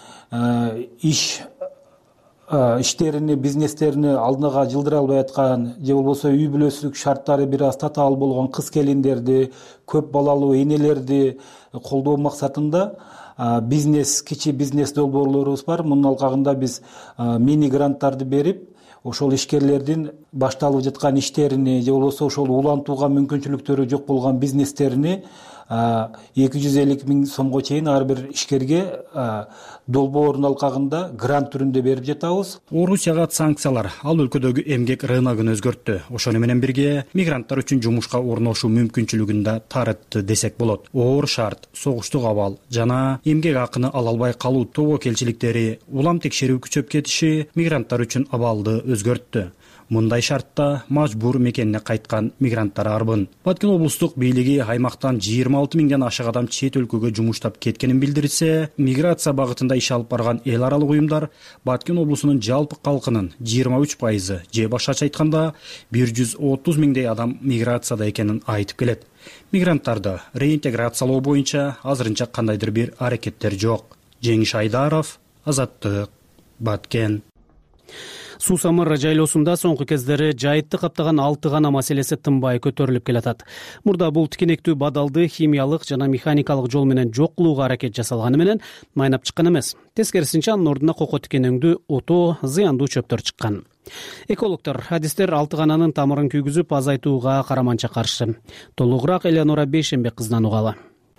иш иштерини, бизнестерини алдыга жылдыра албай аткан, же болбосо үй бүлөсүлүк шарттары бир аз татаал болгон кыз келиндерди, көп балалуу энелерди колдоо максатында бизнес, кичи бизнес долбоорлорубуз бар. Мунун алкагында биз мини гранттарды берип, ошол ишкерлердин башталып жаткан иштерини, же болбосо ошол улантууга мүмкүнчүлүктөрү жок болгон бизнестерини эки жүз элүү миң сомго чейин ар бир ишкерге долбоордун алкагында грант түрүндө берип жатабыз. Орусияга санкциялар ал өлкөдөгү эмгек рыногун өзгөрттү. Ошону менен бирге мигранттар үчүн жумушка орношуу мүмкүнчүлүгүн да тарытты десек болот. Оор шарт, согуштук абал жана эмгек акыны ала албай калуу тобокелчиликтери, улам текшерүү күчөп кетиши мигранттар үчүн абалды өзгөрттү. Мындай шартта мажбур мекенине кайткан мигранттар арбын. Баткен облустук бийлиги аймактан жыйырма алты миңден ашык адам чет өлкөгө жумуштап кеткенин билдирсе, миграция багытында иш алып барган эл аралык уюмдар Баткен облусунун жалпы калкынын жыйырма үч пайызы, же башкача айтканда бир жүз отуз миңдей адам миграцияда экенин айтып келет. Мигранттарды реинтеграциялоо боюнча азырынча кандайдыр бир аракеттер жок. Жеңиш Айдаров, Азаттык, Баткен. Суу самыр жайлоосунда соңку кездери жайытты каптаган алты гана маселеси тынбай көтөрүлүп келатат. Мурда бул тикенектүү бадалды химиялык жана механикалык жол менен жок кылууга аракет жасалганы менен майнап чыккан эмес. Тескерисинче анын ордуна кoko тикенеңдүү отоо, зыяндуу чөптөр чыккан. Экологдор, адистер алты гананын тамырын күйгүзүп азайтууга караманча каршы. Толугураак Элеонора Бейшембек кызынан угалы.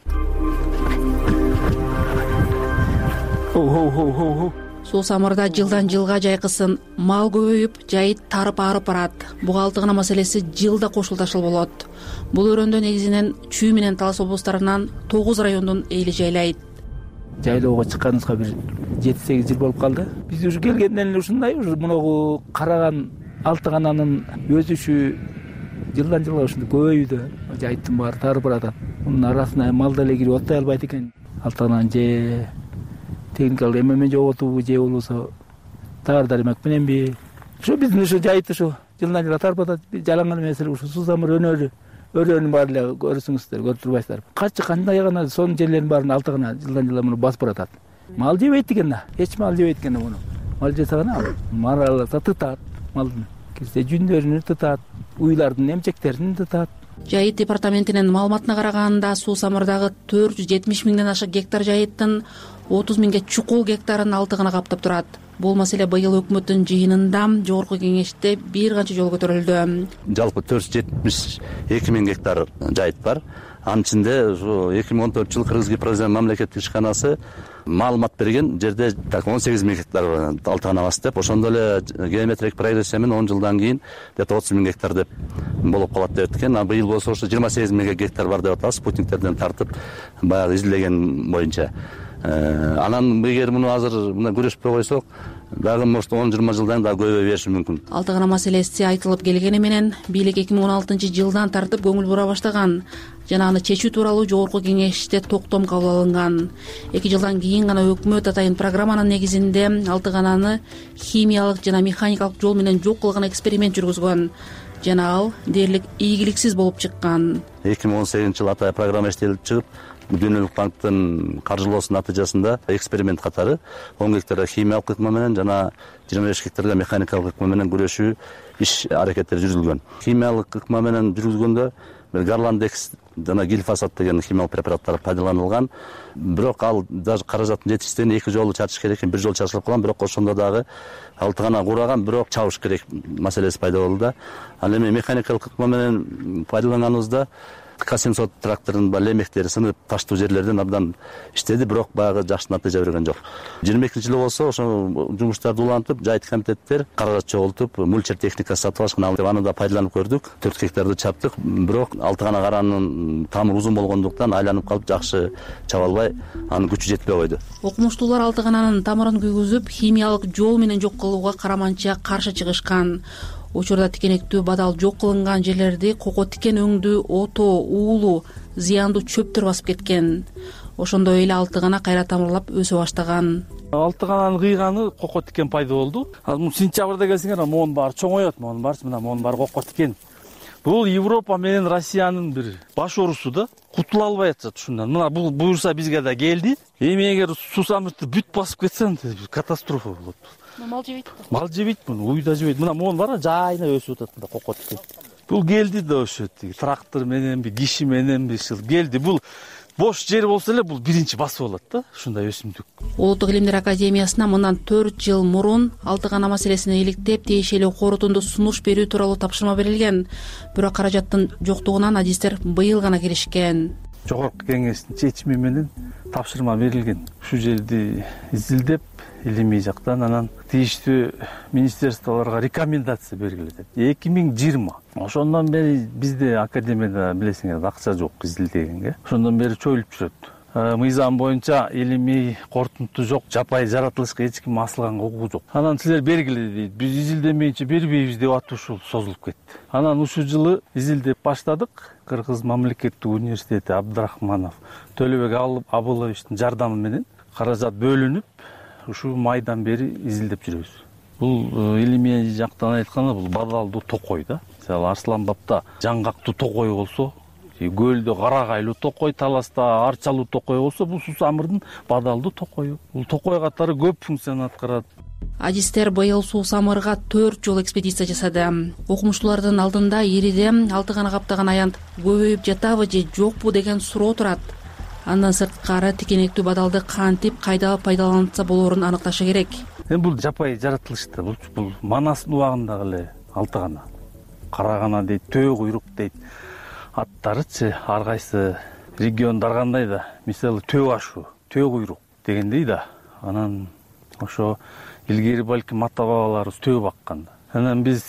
Суу самырда жылдан жылга жайкысын мал көбөйүп, жайыт тарып арып барат. Буга алты гана маселеси жылда кошулдашыл болот. Бул өрөөндө негизинен Чүй менен Талас облустарынан тогуз райондун эли жайлайт. Жайлоого чыкканыбызга бир жети сегиз жыл болуп калды. Биз уже келгенден эле ушундай, уже мунагу караган алты гананын өсүшү жылдан жылга ушундай көбөйүүдө, жайыттын баары тарып барат. Мунун арасына мал деле кирип оттой албайт экен. Алты ганан же техникалык эмемен жоготуубу, же болбосо таар дармак мененби. Ошо биздин ушу жайыт ушу жылдан жылга тарып атат. Жалаңган эмес эле ушу суу самыр өнөрү, өрөөнүн баары эле көрсөңүздөр, көрүп турбайсыздар. Качы кандай гана сонун жерлердин баарын алты гана жылдан жылга муну басып баратат. Мал жебейт экен да, эч мал жебейт экен да муну. Мал жесе гана мараласа тытат, малдын кирсе жүндөрүн тытат, уйлардын эмчектерин тытат. Жайыт департаментинин маалыматына караганда суу самырдагы төрт жүз жетимиш миңден ашык гектар жайыттын отуз миңге чукул гектарын алты гана каптап турат. Бул маселе быйыл өкмөттүн жыйынында жогорку кеңеште бир канча жолу көтөрүлдү. Жалпы төрт жүз жетимиш эки миң гектар жайыт бар. анын ичинде ушу эки миң он төртүнчү жылы кыргыз гипрозем мамлекеттик ишканасы маалымат берген жерде так он сегиз миң гектар алтыганабыз деп, ошондо эле геометрик прогрессия менен он жылдан кийин где то отуз миң гектар деп болуп калат деп аткен. А быйыл болсо ошо жыйырма сегиз миң гектар бар деп атабыз, спутниктерден тартып баягы изилдеген боюнча. Анан эгер муну азыр мына күрөшпөй койсок, дагы может он жыйырма жылдан дагы көбөйө бериши мүмкүн. Алтыгана маселеси айтылып келгени менен бийлик эки миң он алтынчы жылдан тартып көңүл бура баштаган жана аны чечүү тууралуу жогорку кеңеште токтом кабыл алынган. Эки жылдан кийин гана өкмөт атайын программанын негизинде алтыгананы химиялык жана механикалык жол менен жок кылган эксперимент жүргүзгөн жана ал дээрлик ийгиликсиз болуп чыккан. эки миң он сегизинчи жылы атайын программа иштелип чыгып, Дүйнөлүк банктын каржылоосунун натыйжасында эксперимент катары он гектарга химиялык ыкма менен жана жыйырма беш гектарга механикалык ыкма менен күрөшүү иш аракеттери жүргүзүлгөн. Химиялык ыкма менен жүргүзгөндө гарландекс жана глифосат деген химиялык препараттар пайдаланылган. Бирок ал даже каражаттын жетишсиздигин эки жолу чачыш керек экен, бир жолу чачылып калган, бирок ошондо дагы алтыгана кураган, бирок чабыш керек маселеси пайда болду да. Ал эми механикалык ыкма менен пайдаланганыбызда К семьсот трактордун баягы лемектери сынып таштуу жерлерден абдан иштеди, бирок баягы жакшы натыйжа берген жок. жыйырма экинчи жылы болсо ошо жумуштарды улантып, жайыт комитеттер каражат чогултуп, мульчер техникасы сатып алышкан, аны да пайдаланып көрдүк. төрт гектарды чаптык, бирок алтыгана каранын тамыры узун болгондуктан айланып калып жакшы чаба албай, анын күчү жетпей койду. Окумуштуулар алтыгананын тамырын күйгүзүп, химиялык жол менен жок кылууга караманча каршы чыгышкан. Учурда тикенектүү бадал жок кылынган жерлерди кoko тикен өңдүү, ото, уулу, зыяндуу чөптөр басып кеткен. Ошондой эле алтыгана кайра тамырлап өсө баштаган. Алтыгананын кыйганы кoko тикен пайда болду. Ал сентябрда келсеңер, монун баары чоңоёт, монун баарысы мына монун баары кoko тикен. Бул Европа менен Россиянын бир баш орусу да, кутула албай атышат ушундан. Мына бул буюрса бизге да келди. Эми эгер сусамыртты бүт басып кетсе, катастрофа болот. Мал жебейт. Мал жебейт муну, уй да жебейт. Мына монун баары жайына өсүп атат мында кoko тикен. Бул келди да ошо трактор мененби, киши мененби келди. Бул бош жер болсо эле бул биринчи басып алат да, ушундай өсүмдүк. Улуттук илимдер академиясына мындан төрт жыл мурун алтыгана маселесин иликтеп, тиешелүү корутунду сунуш берүү тууралуу тапшырма берилген. Бирок каражаттын жоктугунан адистер быйыл гана киришкен. Жогорку кеңештин чечими менен тапшырма берилген. Ушул жерди изилдеп, илимий жактан анан тийиштүү министерстволорго рекомендация бергиле. эки миң жыйырма. Ошондон бери бизде академияда билесиңер акча жок изилдегенге. Ошондон бери чоюлуп жүрөт. Мыйзам боюнча илимий корутунту жок, жапайы жаратылышка эч ким асылганга укугу жок. Анан силер бергиле дейт. Биз изилдемейинче бербейбиз деп атып ушул созулуп кетти. Анан ушул жылы изилдеп баштадык. Кыргыз мамлекеттик университети Абдрахманов Төлөбек Абыловичтин жардамы менен каражат бөлүнүп, ушул майдан бери изилдеп жүрөбүз. Бул илимий жактан айтканда бул бадалдуу токой да. Мисалы Арсланбапта жаңгактуу токой болсо, көлдө карагайлуу токой, таласта арчалуу токой болсо, бул сусамырдын бадалдуу токою. Бул токой катары көп функцияны аткарат. Адистер быйыл сусамырга төрт жол экспедиция жасады. Окумуштуулардын алдында ириде алтыгана каптаган аянт көбөйүп жатабы же жокпу деген суроо турат. Андан сырткары тикенектүү бадалды кантип кайда пайдаланса болоорун аныкташы керек. Эми бул жапайы жаратылышта, бул Манастын убагындагы эле алтыгана. Карагана дейт, төө куйрук дейт. Аттарычы ар кайсы региондор кандай да, мисалы төө ашу, төө куйрук дегендей да. Анан ошо илгери балким ата бабаларыбыз төө баккан. Анан биз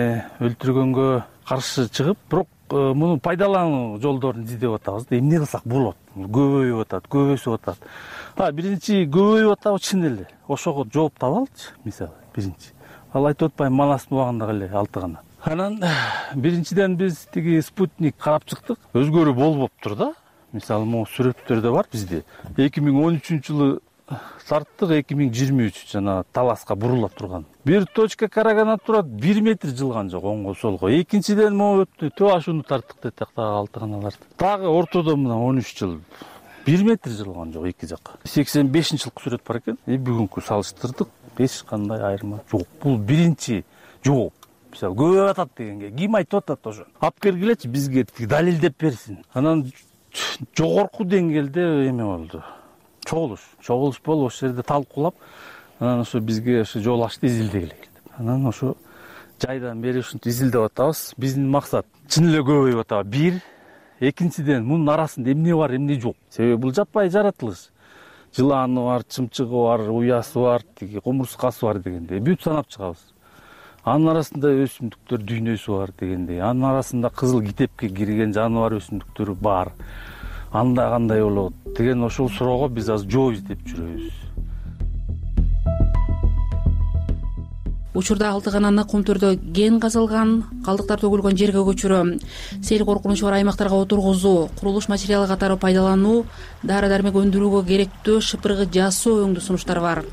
өлтүргөнгө каршы чыгып, бирок муну пайдалануу жолдорун издеп атабыз да. Эмне кылсак болот? Көбөйүп атат, көбөйсүп атат. А биринчи көбөйүп атабы чын эле. Ошого жооп табалычы, мисалы, биринчи. Ал айтып атпайм, Манастын убагындагы эле алтыгана. Анан биринчиден биз тиги спутник карап чыктык. Өзгөрүү болуптур да. Мисалы, могу сүрөттөрдө бар бизде. эки миң он үчүнчү жылы тарттык, эки миң жыйырма үч жана таласка бурула турган. Бир точка карагана турат, бир метр жылган жок оңго солго. Экинчиден могу төө ашууну тарттык дедик дагы алтыганаларды. Дагы ортодо мына он үч жыл бир метр жылган жок эки жакка. сексен бешинчи жылкы сүрөт бар экен. И бүгүнкү салыштырдык, эч кандай айырма жок. Бул биринчи жооп. Мисалы, көбөйүп атат дегенге ким айтып атат ошо? Алып бергилечи бизге далилдеп берсин. Анан жогорку деңгээлде эме болду. Чогулуш, чогулуш болуп ошол жерде талкуулап, анан ошо бизге ошо жол ачты, изилдегиле келди. Анан ошо жайдан бери ушинтип изилдеп атабыз. Биздин максат чын эле көбөйүп атабы? Бир, экинчиден мунун арасында эмне бар эмне жок. Себеби бул жаппай жаратылыш. Жыланы бар, чымчыгы бар, уясы бар, тиги кумурскасы бар дегендей бүт санап чыгабыз. Анын арасында өсүмдүктөр дүйнөсү бар дегендей, анын арасында кызыл китепке кирген жаныбар өсүмдүктөрү бар. Анда кандай болот деген ошол суроого биз азыр жооп издеп жүрөбүз. Учурда Алтыгананы Кумтөрдө кен казылган, калдыктар төгүлгөн жерге көчүрүү, сел коркунучу бар аймактарга отургузуу, курулуш материалы катары пайдалануу, дары-дармек өндүрүүгө керектүү шыпыргы жасоо өңдүү сунуштар бар.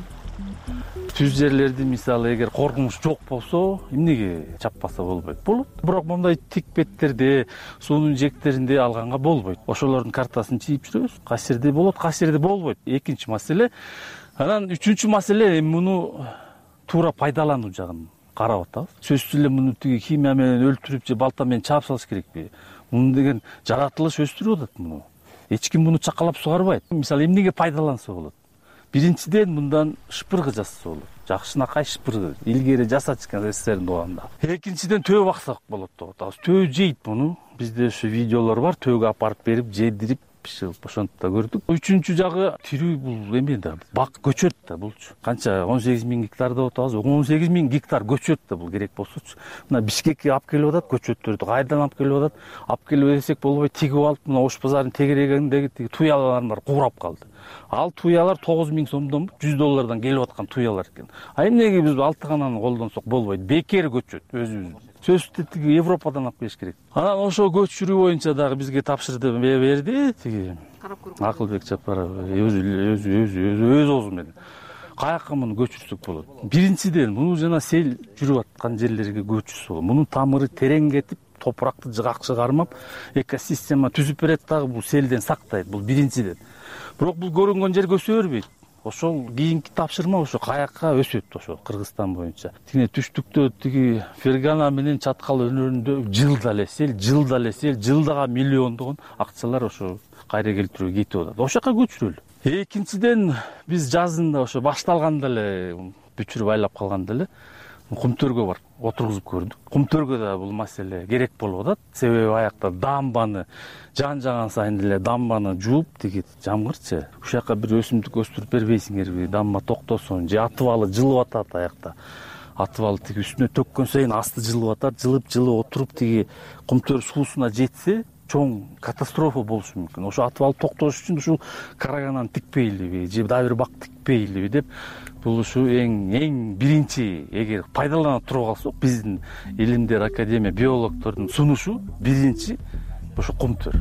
Түз жерлерди мисалы эгер коркунуч жок болсо, эмнеге чаппаса болбойт? Болот. Бирок мындай тик беттерде, суунун жектеринде алганга болбойт. Ошолордун картасын чийип жүрөбүз. Кайсы жерде болот, кайсы жерде болбойт. Экинчи маселе. Анан үчүнчү маселе эми муну туура пайдалануу жагын карап атабыз. Сөзсүз эле муну тиги химия менен өлтүрүп же балта менен чаап салыш керекпи? Муну деген жаратылыш өстүрүп атат муну. Эч ким муну чакалап сугарбайт. Мисалы эмнеге пайдаланса болот? Биринчиден мындан шыпыргы жасаса болот. Жакшынакай шыпыргы. Илгери жасачкан СССРдин убагында. Экинчиден төө баксак болот деп атабыз. Төө жейт муну. Бизде ошо видеолор бар. Төөгө апарып берип, жедирип пиширип ошентип да көрдүк. Үчүнчү жагы тирүү бул эме да, бак көчөт да булчу. Канча он сегиз миң гектар деп атабыз. он сегиз миң гектар көчөт да бул керек болсочу. Мына Бишкекке алып келип атат көчөттөрдү. Кайдан алып келип атат? Алып келип десек болбой, тигип алып, мына Ош базарынын тегерегиндеги тиги туялар бар, куурап калды. Ал туялар тогуз миң сомдон жүз доллардан келип аткан туялар экен. А эмнеге биз Алтыгананы колдонсок болбойт? Бекер көчөт өзүбүз. Сөзсүз тиги Европадан алып келиш керек. Анан ошо көчүрүү боюнча дагы бизге тапшырды берди тиги Акылбек Жапаров өзү өзү өзү өз оозу менен. Каяка муну көчүрсөк болот? Биринчиден муну жана сел жүрүп аткан жерлерге көчүрсө болот. Мунун тамыры терең кетип, топуракты жыгакчы кармап, экосистема түзүп берет дагы бул селден сактайт. Бул биринчиден. Бирок бул көрүнгөн жерге өсө бербейт. Ошол кийинки тапшырма ошо каяка өсөт ошо Кыргызстан боюнча. Тиги түштүктө тиги Фергана менен Чаткал өңүрүндө жылда эле сел, жылда эле сел, жылдага миллиондогон акчалар ошо кайра келтирүүгө кетип атат. Ошол жака көчүрөлү. Экинчиден биз жазында ошо башталганда эле бүчүрүп айлап калганда эле Кумтөргө бар, отургузуп көрдүк. Кумтөргө да бул маселе керек болуп атат. Себеби аякта дамбаны жан жаган сайын эле дамбаны жууп тиги жамгырчы. Ушул жака бир өсүмдүк өстүрүп бербейсиңерби? Дамба токтосун же атыбалы жылып атат аякта. Атыбалы тиги үстүнө төккөн сайын асты жылып атат, жылып-жылып отуруп тиги Кумтөр суусуна жетсе, чоң катастрофа болушу мүмкүн. Ошо атыбалы токтош үчүн ушул карагананы тикпейлиби же дагы бир бак тикпейлиби деп бул ушу эң эң биринчи эгер пайдалана туруп калсак, биздин илимдер академия биологдордун сунушу биринчи ошо Кумтөр.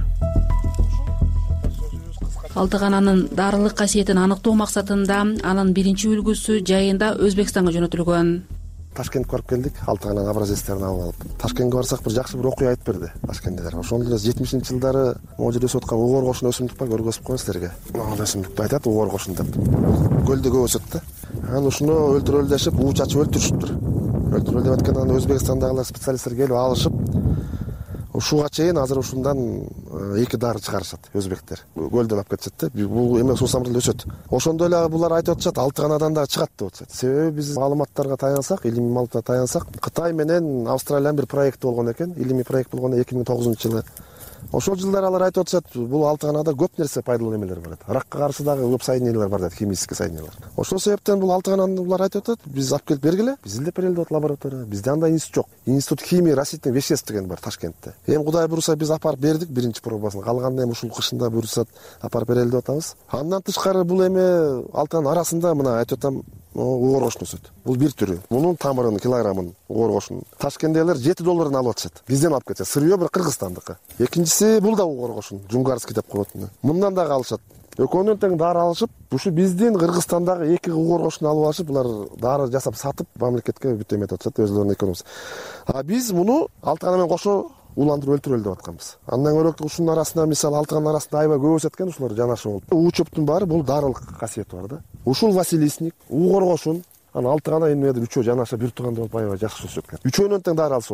Алтыгананын дарылык касиетин аныктоо максатында анын биринчи үлгүсү жайында Өзбекстанга жөнөтүлгөн. Ташкентке барып келдик, Алтыганан образецтерин алып алып. Ташкентке барсак бир жакшы бир окуя айтып берди ташкенттер. Ошондо эле жетимишинчи жылдары могу жерде өсүп аткан угор кошун өсүмдүк бар, көргөзүп коеюн силерге. Ал өсүмдүктү айтат угор кошун деп. Көлдө көп өсөт да. Анан ушуну өлтүрөлү дешип, уу чачып өлтүрүшүптүр. Өлтүрөлү деп аткандан Өзбекстандагылар специалисттер келип алышып, ушуга чейин азыр ушундан эки дары чыгарышат өзбектер. Көлдөн алып кетишет да. Бул эме суусамыр эле өсөт. Ошондо эле булар айтып атышат, Алтыганадан дагы чыгат деп атышат. Себеби биз маалыматтарга таянсак, илимий маалыматка таянсак, Кытай менен Австралиянын бир проекти болгон экен, илимий проект болгон эки миң тогузунчу жылы. Ошол жылдары алар айтып атышат, бул Алтыганада көп нерсе пайдалуу эмелер бар. Ракка каршы дагы көп соединениялар бар дейт, химический соединениялар. Ошол себептен бул Алтыгананы булар айтып атат, биз алып келип бергиле, биз изилдеп берели деп лаборатория. Бизде андай институт жок. Институт химии растительных веществ деген бар Ташкентте. Эми Кудай буюрса биз апарып бердик биринчи пробасын. Калганда эми ушул кышында буюрса апарып берели деп атабыз. Андан тышкары бул эми Алтыганын арасында мына айтып атам, угор кошун өсөт. Бул бир түрү. Мунун тамырын, килограммын угор кошун Ташкенттегилер жети доллардан алып атышат. Бизден алып кетет. Сырьё бир Кыргызстандыкы. Экинчиси бул да угор кошун, Жунгарский деп коет. Мындан дагы алышат. Экөөнөн тең дары алышып, ушу биздин Кыргызстандагы эки угор кошун алып алышып, булар дары жасап сатып, мамлекетке бүт эметип атышат, өзлөрүнүн экономикасы. А биз муну Алтыгана менен кошо уландырып өлтүрөлү деп атканбыз. Андан көрөк ушунун арасында мисалы Алтыганын арасында аябай көп өсөт экен, ушулар жанашы болуп. Уу чөптүн баары бул дарылык касиети бар да. Ушул василисник, угор кошун, анан Алтыгана эмнедир үчөө жанаша бир тууганда болуп аябай жакшы өсөт экен. Үчөөнөн тең дары алса болот.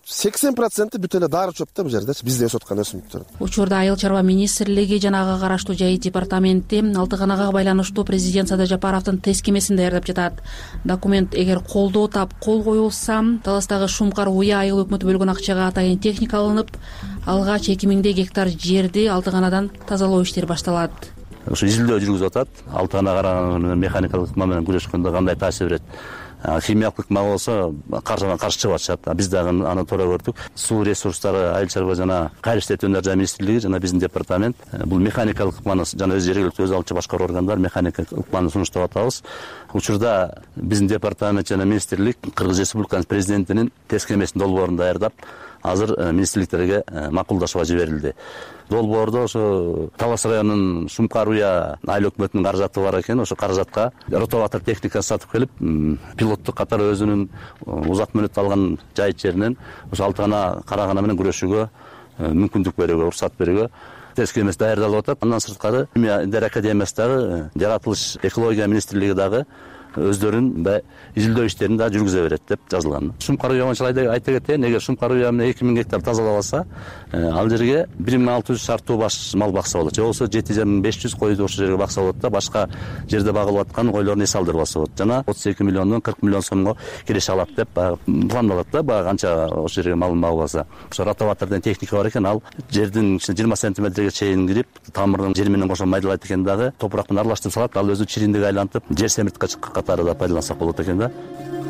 сексен проценти бүт эле дары чөп да бул жердечи, бизде өсүп аткан өсүмдүктөрдүн. Учурда Айыл чарба министрлиги жана ага караштуу жайыт департаменти алтыганага байланыштуу президент Садыр Жапаровдун тескемесин даярдап жатат. Документ эгер колдоо тап кол коюлса, Таластагы Шумкар Уя айыл өкмөтү бөлгөн акчага атайын техника алынып, алгач эки миңдей гектар жерди алтыганадан тазалоо иштери башталат. Ушу изилдөө жүргүзүп атат. Алтыгана караган механикалык ыкма менен күрөшкөндө кандай таасир берет? Химиялык ыкма болсо каржыдан каршы чыгып атышат. Биз дагы аны туура көрдүк. Суу ресурстары Айыл чарба жана Кайры иштетүү жана министрлиги жана биздин департамент бул механикалык ыкманы жана өз жергиликтүү өз алчу башкаруу органдар механикалык ыкманы сунуштап атабыз. Учурда биздин департамент жана министрлик Кыргыз Республикасынын президентинин тескемесин долбоорун даярдап, азыр министрликтерге макулдашууга жиберилди. Долбоордо ошо Талас районунун Шумкар Уя айыл өкмөтүнүн каражаты бар экен. Ошо каражатка ротоватор техникасын сатып келип, пилоттук катары өзүнүн узак мөөнөт алган жайыт жеринен ошо алтыгана карагана менен күрөшүүгө мүмкүндүк берүүгө, уруксат берүүгө тескемес даярдалып атат. Андан сырткары Дер академиясы дагы, жаратылыш экология министрлиги дагы өздөрүнүн изилдөө иштерин да жүргүзө берет деп жазылган. Шумкар Уя менен айта кетейин, эгер Шумкар Уя менен эки миң гектар тазалабаса, ал жерге бир миң алты жүз шарттуу баш мал бакса болот. Же болбосо жети миң беш жүз койду ошол жерге бакса болот да, башка жерде багылып аткан койлордун эс алдырбаса болот. Жана отуз эки миллиондон кырк миллион сомго киреше алат деп пландалат да, баягы канча ошол жерге малын багылбаса. Ошо ротоватордун техника бар экен, ал жердин ичине жыйырма сантиметрге чейин кирип, тамырдын жери менен кошо майдалайт экен дагы, топурак менен аралаштырып салат, ал өзү чириндиги айлантып, жер семирткыч катары да пайдалансак болот экен да.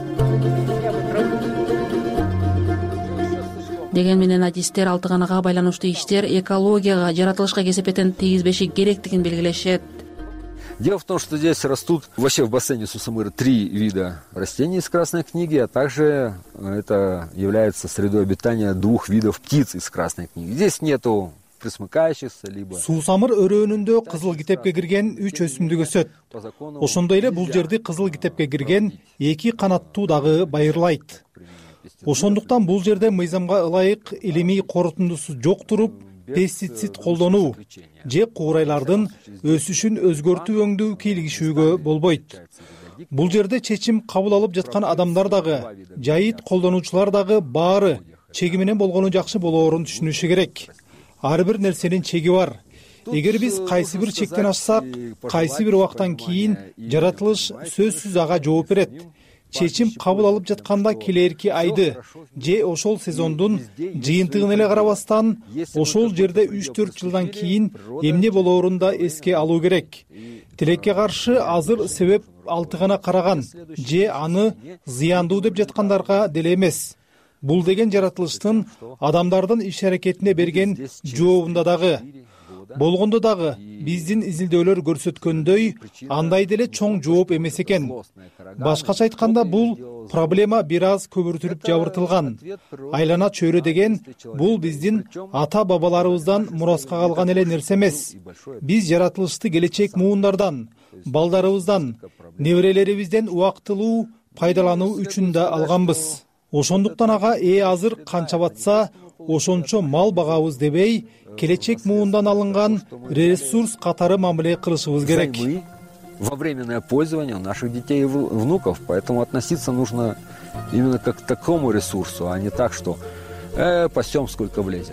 Деген менен адистер алтыганага байланыштуу иштер экологияга, жаратылышка кесепетин тийгизбеши керектигин белгилешет. Дело в том, что здесь растут вообще в бассейне Сусамыры три вида растений из Красной книги, а также это является средой обитания двух видов птиц из Красной книги. Здесь нету присмыкающихся либо. Сусамыр өрөөнүндө кызыл китепке кирген үч өсүмдүк өсөт. Ошондой эле бул жерди кызыл китепке кирген эки канаттуу дагы байырлайт. Ошондуктан бул жерде мыйзамга ылайык илимий корутундусу жок туруп, пестицид колдонуу же куурайлардын өсүшүн өзгөртүү өңдүү кийлигишүүгө болбойт. Бул жерде чечим кабыл алып жаткан адамдар дагы, жайыт колдонуучулар дагы баары чеги менен болгону жакшы болоорун түшүнүшү керек. Ар бир нерсенин чеги бар. Эгер биз кайсы бир чектен ашсак, кайсы бир убактан кийин жаратылыш сөзсүз ага жооп берет. Чечим кабыл алып жатканда келерки айды же ошол сезондун жыйынтыгын эле карабастан, ошол жерде үч төрт жылдан кийин эмне болоорун да эске алуу керек. Тилекке каршы азыр себеп алтыгана караган же аны зыяндуу деп жаткандарга деле эмес. Бул деген жаратылыштын адамдардын иш-аракетине берген жообунда дагы. Болгондо дагы биздин изилдөөлөр көрсөткөндөй андай деле чоң жооп эмес экен. Башкача айтканда, бул проблема бир аз көбүртүлүп жабыртылган. Айлана чөйрө деген бул биздин ата бабаларыбыздан мураска калган эле нерсе эмес. Биз жаратылышты келечек муундардан, балдарыбыздан, неберелерибизден убактылуу пайдалануу үчүн да алганбыз. Ошондуктан ага ээ азыр канча батса, ошончо мал багабыз дебей, келечек муундан алынган ресурс катары мамиле кылышыбыз керек. Во временное пользование у наших детей и внуков, поэтому относиться нужно именно как к такому ресурсу, а не так, что э, пасем сколько влезет.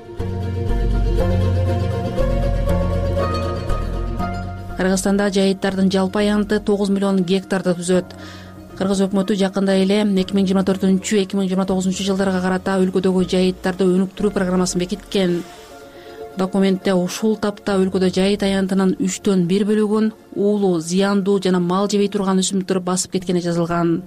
Кыргызстанда жайыттардын жалпы аянты тогуз миллион гектарды түзөт. Кыргыз өкмөтү жакында эле эки миң жыйырма төртүнчү эки миң жыйырма тогузунчу жылдарга карата өлкөдөгү жайыттарды өнүктүрүү программасын бекиткен. Документте ушул тапта өлкөдө жайыт аянтынын үчтөн бир бөлүгүн уулуу, зыяндуу жана мал жебей турган өсүмдүктөр басып кеткени жазылган.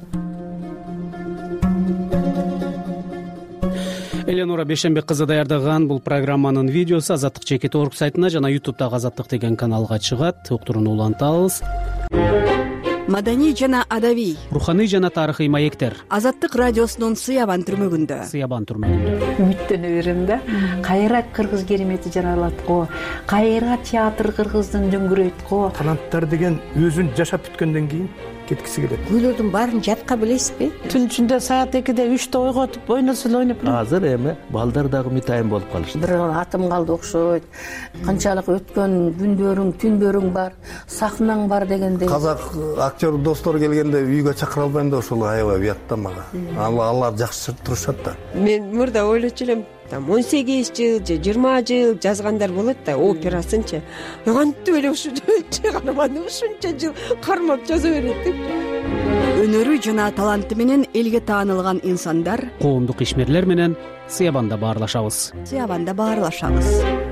Эленора Бешенбек кызы даярдаган бул программанын видеосу Азаттык чекит орг сайтына жана ютубтагы Азаттык деген каналга чыгат. Уктурууну улантабыз. Маданий жана адабий, руханий жана тарыхый маектер. Азаттык радиосунун Сыябан түрмөгүндө. Сыябан түрмөгүндө. Үмүттөнө берем да. Кайра кыргыз керемети жаралат го. Кайра театр кыргыздын дөңгүрөйт го. Таланттар деген өзүн жашап бүткөндөн кийин кеткиси келет. Гүйлөрдүн баарын жатка билесизби? Түн ичинде саат экиде үчтө ойготуп ойносо эле ойноп элем. Азыр эми балдар дагы мытайын болуп калышты. Бир атым калды окшойт. Канчалык өткөн күндөрүң, түндөрүң бар, сахнаң бар дегендей. Казак актер достор келгенде үйгө чакыра албайм да ошол аябай уят да мага. Алар жакшы турушат да. Мен мурда ойлочу элем, там он сегиз жыл же жыйырма жыл жазгандар болот да, операсынчы. Кантип эле ушу чыгарманы ушунча жыл кармап жаза берет деп. Өнөрү жана таланты менен элге таанылган инсандар коомдук ишмерлер менен Сыябанда баарлашабыз. Сыябанда баарлашабыз.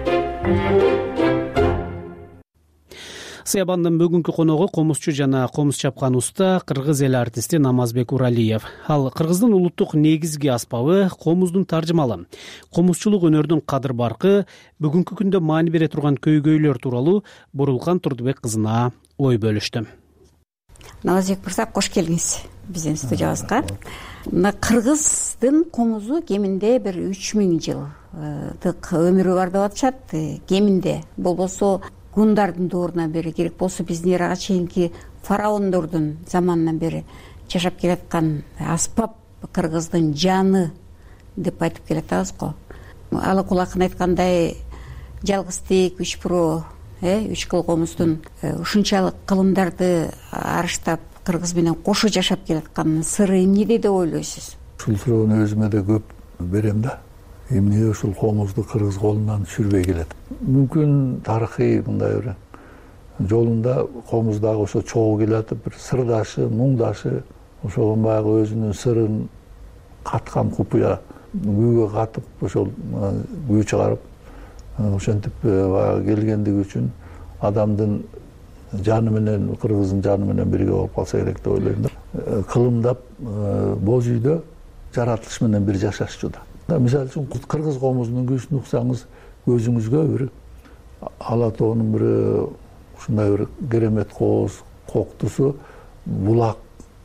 Сыябандын бүгүнкү коногу комузчу жана комуз чапкан уста кыргыз эл артисти Намазбек Уралиев. Ал кыргыздын улуттук негизги аспабы комуздун таржымалы. Комузчулук өнөрдүн кадыр баркы бүгүнкү күндө маани бере турган көйгөйлөр тууралуу Бурулкан Турдубек кызына ой бөлүштү. Намазбек мырза, кош келиңиз биздин студиябызга. Мына кыргыздын комузу кеминде бир үч миң жылдык өмүрү бар деп атышат. Кеминде болбосо гундардын доорунан бери, керек болсо биздин эрага чейинки фараондордун заманынан бери жашап келаткан аспап кыргыздын жаны деп айтып келатабыз го. Алы кулакын айткандай жалгыз тек үч буро, үч кыл комуздун ушунчалык кылымдарды арыштап кыргыз менен кошо жашап келатканынын сыры эмнеде деп ойлойсуз? Ушул суроону өзүмө да көп берем да. Эмне ушул комузду кыргыз колунан түшүрбөй келет. Мүмкүн тарыхый мындай бир жолунда комуз дагы ошо чогуу келатып, бир сырдашы, муңдашы, ошого баягы өзүнүн сырын каткан купуя күүгө катып, ошол күү чыгарып, ошентип баягы келгендиги үчүн адамдын жаны менен, кыргыздын жаны менен бирге болуп калса керек деп ойлойм да. Кылымдап боз үйдө жаратылыш менен бир жашашчу да. Мисалы үчүн кыргыз комузунун күүсүн уксаңыз көзүңүзгө бир ала тоонун бир ушундай бир керемет кооз коктусу булак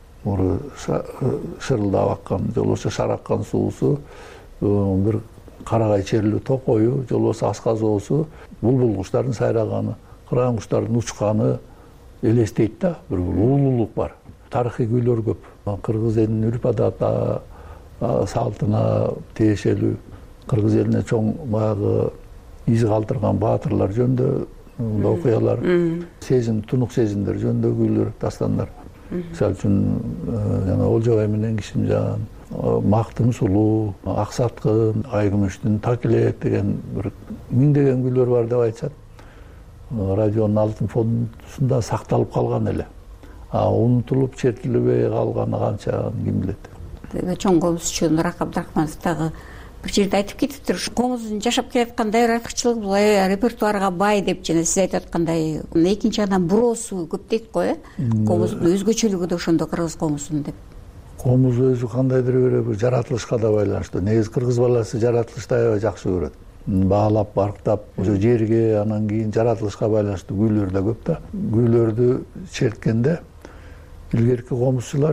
шырылдап аккан, же болбосо шараккан суусу, бир карагай черлүү токою, же болбосо асказоосу, булбул куштардын сайраганы, кыран куштардын учканы элестейт да, бир улуулук бар. Тарыхый күүлөр көп. Кыргыз элинин үрп адаты, салтына тиешелүү, кыргыз элине чоң баягы из калтырган баатырлар жөнүндө окуялар, сезим, тунук сезимдер жөнүндө күүлөр, дастандар. Мисалы үчүн жана Олжобай менен Кишимжан, Мактым сулуу, Аксаткын, Айкүмүштүн Такилет деген бир миңдеген күүлөр бар деп айтышат. Радионун алтын фондусунда сакталып калган эле. А унутулуп, чертилбей калганы канча, ким билет. Чоң комузчу Нурак Абдрахманов дагы бир жерде айтып кетиптир. Комуздун жашап келаткандай артыкчылыгы бул репертуарга бай деп жана сиз айтып аткандай экинчи жагынан буроосу көп дейт го, э? Комуздун өзгөчөлүгү да ошондо кыргыз комузунун деп. Комуз өзү кандайдыр бир жаратылышка да байланыштуу. Негизи кыргыз баласы жаратылышты аябай жакшы көрөт. Баалап, барктап, ошо жерге, анан кийин жаратылышка байланыштуу күүлөр да көп да. Күүлөрдү черткенде илгерки комузчулар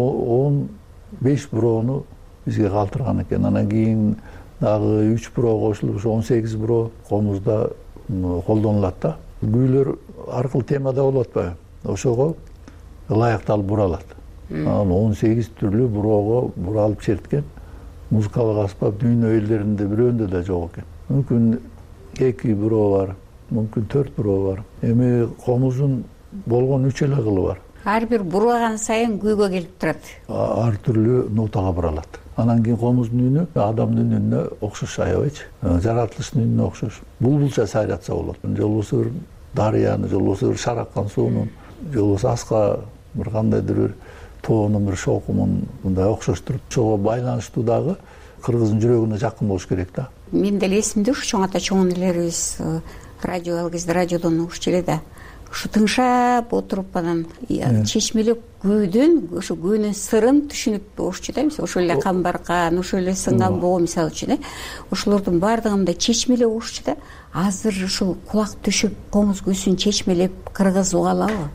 он беш буроону бизге калтырган экен. Анан кийин дагы үч буроо кошулуп, ошо он сегиз буроо комузда колдонулат да. Күүлөр ар кыл темада болуп атпайбы? Ошого ылайыкталып буралат. Анан он сегиз түрлүү буроого буралып черткен музыкалык аспап дүйнө элдеринде бирөөндө да жок экен. Мүмкүн эки буроо бар, мүмкүн төрт буроо бар. Эми комуздун болгон үч эле кылы бар. Ар бир бураган сайын күүгө келип турат. Ар түрлүү нотага буралат. Анан кийин комуздун үнү адамдын үнүнө окшош аябайчы. Жаратылыштын үнүнө окшош. Булбулча сайратса болот. Же болбосо бир дарыяны, же болбосо бир шараккан суунун, же болбосо аска бир кандайдыр бир тоонун бир шокумун мындай окшоштуруп, ошого байланыштуу дагы кыргыздын жүрөгүнө жакын болуш керек да. Мен деле эсимде ушу чоң ата чоң энелерибиз радио, ал кезде радиодон угучу эле да. Ушу тыңшап отуруп анан чечмелеп күүдөн, ошо күүнүн сырын түшүнүп окушчу да. Мисалы ошол эле камбаркан, ошол эле сынган боо мисалы үчүн, э. Ошолордун баардыгын мындай чечмелеп окушчу да. Азыр ушул кулак түшүп, комуз күүсүн чечмелеп кыргыз уга алабы?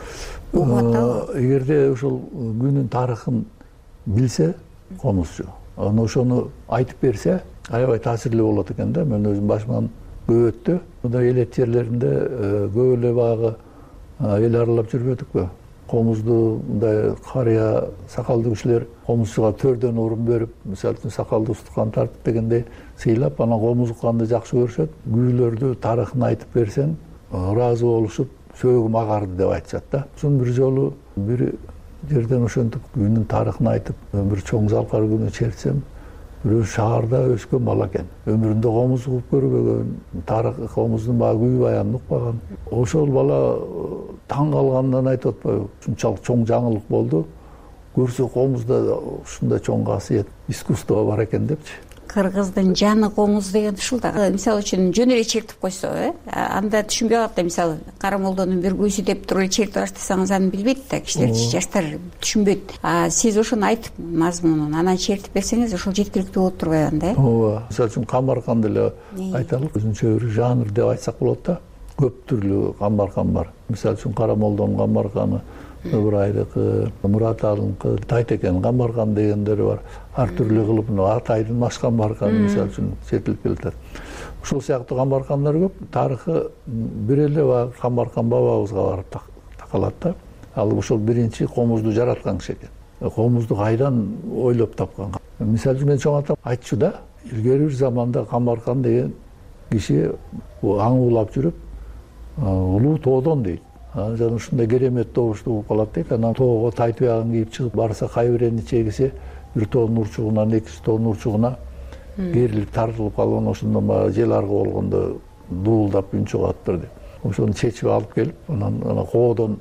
Угуп атабы? Эгерде ошол күүнүн тарыхын билсе комузчу, анан ошону айтып берсе, аябай таасирлүү болот экен да. Мен өзүм башыман көп өттү. Мындай элет жерлеринде көп эле баягы эл аралап жүрбөдүкпү? комузду мындай карыя сакалдуу кишилер комузчуга төрдөн орун берип, мисалы үчүн сакалды устукан тартып дегендей сыйлап, анан комуз укканды жакшы көрүшөт. Күүлөрдү, тарыхын айтып берсең, ыраазы болушуп, сөөгүм агарды деп айтышат да. Ошон бир жолу бир жерден ошентип күүнүн тарыхын айтып, бир чоң залкар күнү чертсем, бирөө шаарда өскөн бала экен. Өмүрүндө комуз угуп көрбөгөн, тарых комуздун баягы күү баянын укпаган. Ошол бала таң калганынан айтып атпайбы? Ушунчалык чоң жаңылык болду. Көрсө комузда ушундай чоң касиет, искусство бар экен депчи. Кыргыздын жаны комуз деген ушул да. Мисалы үчүн жөн эле чертип койсо, э, анда түшүнбөй калат да. Мисалы Карамолдонун бир күүсү деп туруп эле чертип баштасаңыз аны билбейт да кишилер, жаштар түшүнбөйт. А сиз ошону айтып мазмунун анан чертип берсеңиз ошол жеткиликтүү болуп турбайбы анда, э? Ооба. Мисалы үчүн камбаркан деле айталык, өзүнчө бир жанр деп айтсак болот да. Көп түрлүү камбаркан бар. Мисалы үчүн Карамолдонун камбарканы, Ыбырайдыкы, Мураталыныкы, Тайтекенин камбаркан дегендери бар. Ар түрлүү кылып, Атайдын маш камбарканы мисалы үчүн жетилип келатат. Ушул сыяктуу камбаркандар көп. Тарыхы бир эле баягы камбаркан бабабызга барып такалат да. Ал ошол биринчи комузду жараткан киши экен. Комузду кайдан ойлоп тапкан? Мисалы үчүн мен чоң атам айтчу да, илгери бир заманда камбаркан деген киши аң улап жүрүп, улуу тоодон дейт. Жана ушундай керемет добушту угуп калат дейт. Анан тоого тай туягын кийип чыгып барса, кайбирени чегисе, бир тоонун урчугунан экинчи тоонун урчугуна керилип тартылып калган. Ошондон баягы жел аргы болгондо дуулдап үн чыгаттыр деп. Ошону чечип алып келип, анан ана коодон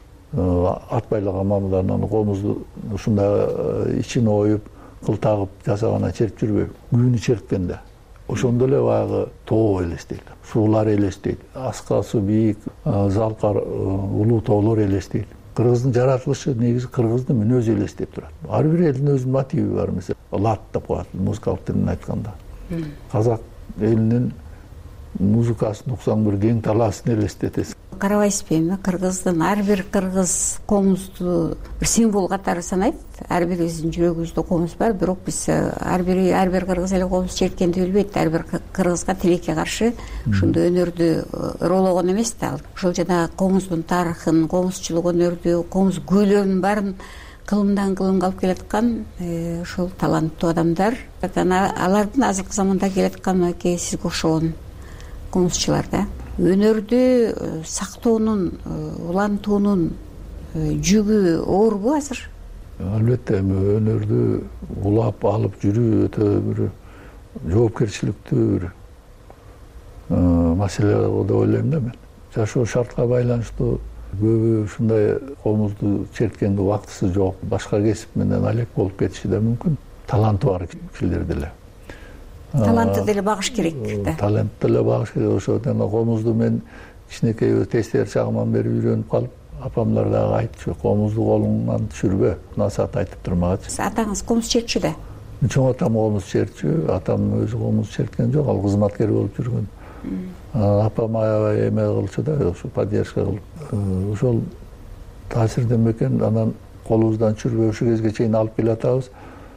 ат байлаган мамыда анан комузду ушундай ичин оюп, кыл тагып жасагандан чертип жүрбөйбү? Күүнү черткенде. Ошондо эле баягы тоо элестейт, суулар элестейт, аскасы бийик, залкар улуу тоолор элестейт. Кыргыздын жаратылышы негизи кыргыздын мүнөзү элестеп турат. Ар бир элдин өзүнүн мотиви бар, мисалы лат деп коет музыкалык тилинен айтканда. Казак элинин музыкасын уксаң бир кең талаасын элестетесиң. Карабайсызбы эми кыргыздын ар бир кыргыз комузду бир символ катары санайт. Ар бирибиздин жүрөгүбүздө комуз бар, бирок биз ар бири ар бир кыргыз эле комуз черткенди билбейт. Ар бир кыргызга тилекке каршы ушундай өнөрдү ырологон эмес да ал. Ошол жана комуздун тарыхын, комузчулук өнөрдү, комуз күүлөрүнүн баарын кылымдан кылымга алып келаткан ошол таланттуу адамдар. Алардын азыркы заманда келаткан мынакей сизге окшогон комузчулар да. Өнөрдү сактоонун, улантуунун жүгү оорбу азыр? Албетте, өнөрдү улап алып жүрүү өтө бир жоопкерчиликтүү бир маселе деп ойлойм да мен. Жашоо шартка байланыштуу көбү ушундай комузду черткенге убактысы жок, башка кесип менен алек болуп кетиши да мүмкүн. Таланты бар кишилер деле. Талантты деле багыш керек да. Талантты деле багыш керек. Ошондон комузду мен кичинекей тестер чагыман бери үйрөнүп калып, апамдар дагы айтчу, комузду колуңан түшүрбө, насаат айтып турмагачы. Атаңыз комуз чертчү да? Чоң атам комуз чертчү, атам өзү комуз черткен жок, ал кызматкер болуп жүргөн. Апам аябай эме кылчу да, ушу поддержка кылып. Ошол таасирден бекен, анан колубуздан түшүрбөй ушу кезге чейин алып келатабыз.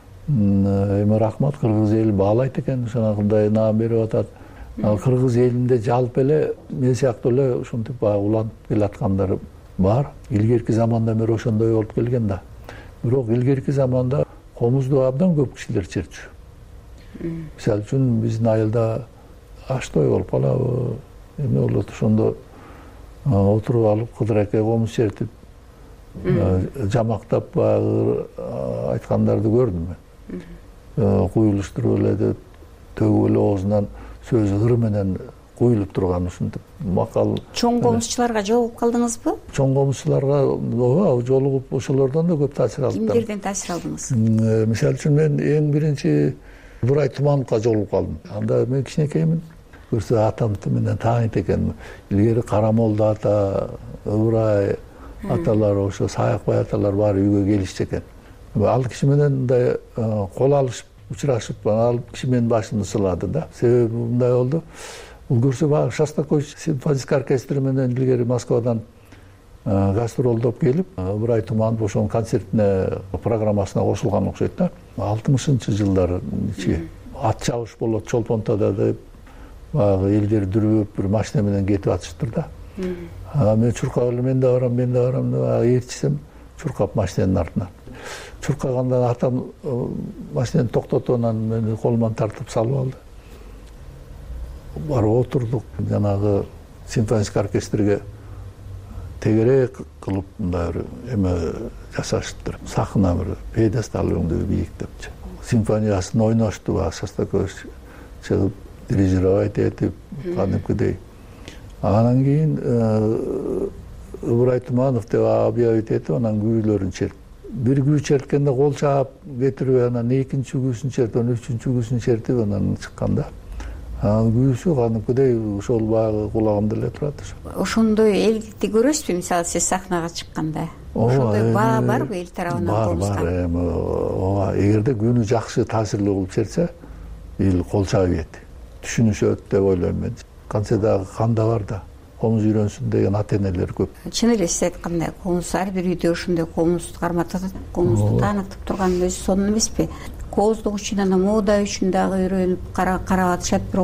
Эми рахмат, кыргыз эли баалайт экен, ушундай наам берип атат. Ал кыргыз элинде жалпы эле мен сыяктуу эле ушинтип баягы улантып келаткандар бар. Илгерки заманда мөр ошондой болуп келген да. Бирок илгерки заманда комузду абдан көп кишилер чертчү. Мисалы үчүн биздин айылда аштой болуп калабы, эме болот, ошондо отуруп алып Кыдыраке комуз чертип жамактап баягы айткандарды көрдүм мен. Куюлуштуруп эле төгүп эле оозунан сөзү ыр менен куюлуп турган ушинтип макал. Чоң комузчуларга жолугуп калдыңызбы? Чоң комузчуларга ооба жолугуп ошолордон да көп таасир алдым. Кимдерден таасир алдыңыз? Мисалы үчүн мен эң биринчи Ыбырай Тумановго жолугуп калдым. Анда мен кичинекеймин. Көрсө атам менен тааныйт экен. Илгери Карамолдо ата, Ыбырай аталар, ошо Саякбай аталар баары үйгө келишчү экен. Ал киши менен мындай кол алышып, учурашып, ал киши менин башымды сылады да. Себеби мындай болду. Бул көрсө баягы Шостакович симфонический оркестри менен илгери Москвадан гастролдоп келип, Ыбырай Туманов ошонун концертине программасына кошулган окшойт да. алтымышынчы жылдары ичи ат чабыш болот Чолпонтода деп баягы элдер дүрбөп бир машина менен кетип атыштыр да. Мен чуркагылы мен да барам, мен да барам деп ээрчисем, чуркап машинанын артынан. Чуркагандан атам машинаны токтотуп, анан мени колуман тартып салып алды. Барып отурдук, жанагы симфонический оркестрге тегерек кылып мындай бир эме жасаштыр. Сахна бир пьедестал өңдүү бийиктепчи. Симфониясын ойношту, Шостакович чыгып дирижировать этип, кадимкидей. Анан кийин Ыбырай Туманов деп объявить этип, анан күүлөрүн чертти. Бир күү черткенде кол чаап кетирип, анан экинчи күүсүн чертип, анан үчүнчү күүсүн чертип, анан чыкканда күүсү кадимкидей ошол баягы кулагымда эле турат. Ошондой элдикти көрөсүзбү, мисалы сиз сахнага чыкканда? Ошондой баа барбы эл тарабынан колдонгон? Бар, бар. Ооба, эгерде күнү жакшы таасирлүү кылып чертсе, эл кол чаап ийет. Түшүнүшөт деп ойлойм мен. Кантсе дагы канда бар да, комуз үйрөнсүн деген ата-энелер көп. Чын эле сиз айткандай, комуз ар бир үйдө ошондой комузду карматып, комузду таанытып турган өзү сонун эмеспи? Кооздук үчүн, анан мода үчүн дагы үйрөнүп карап атышат, бирок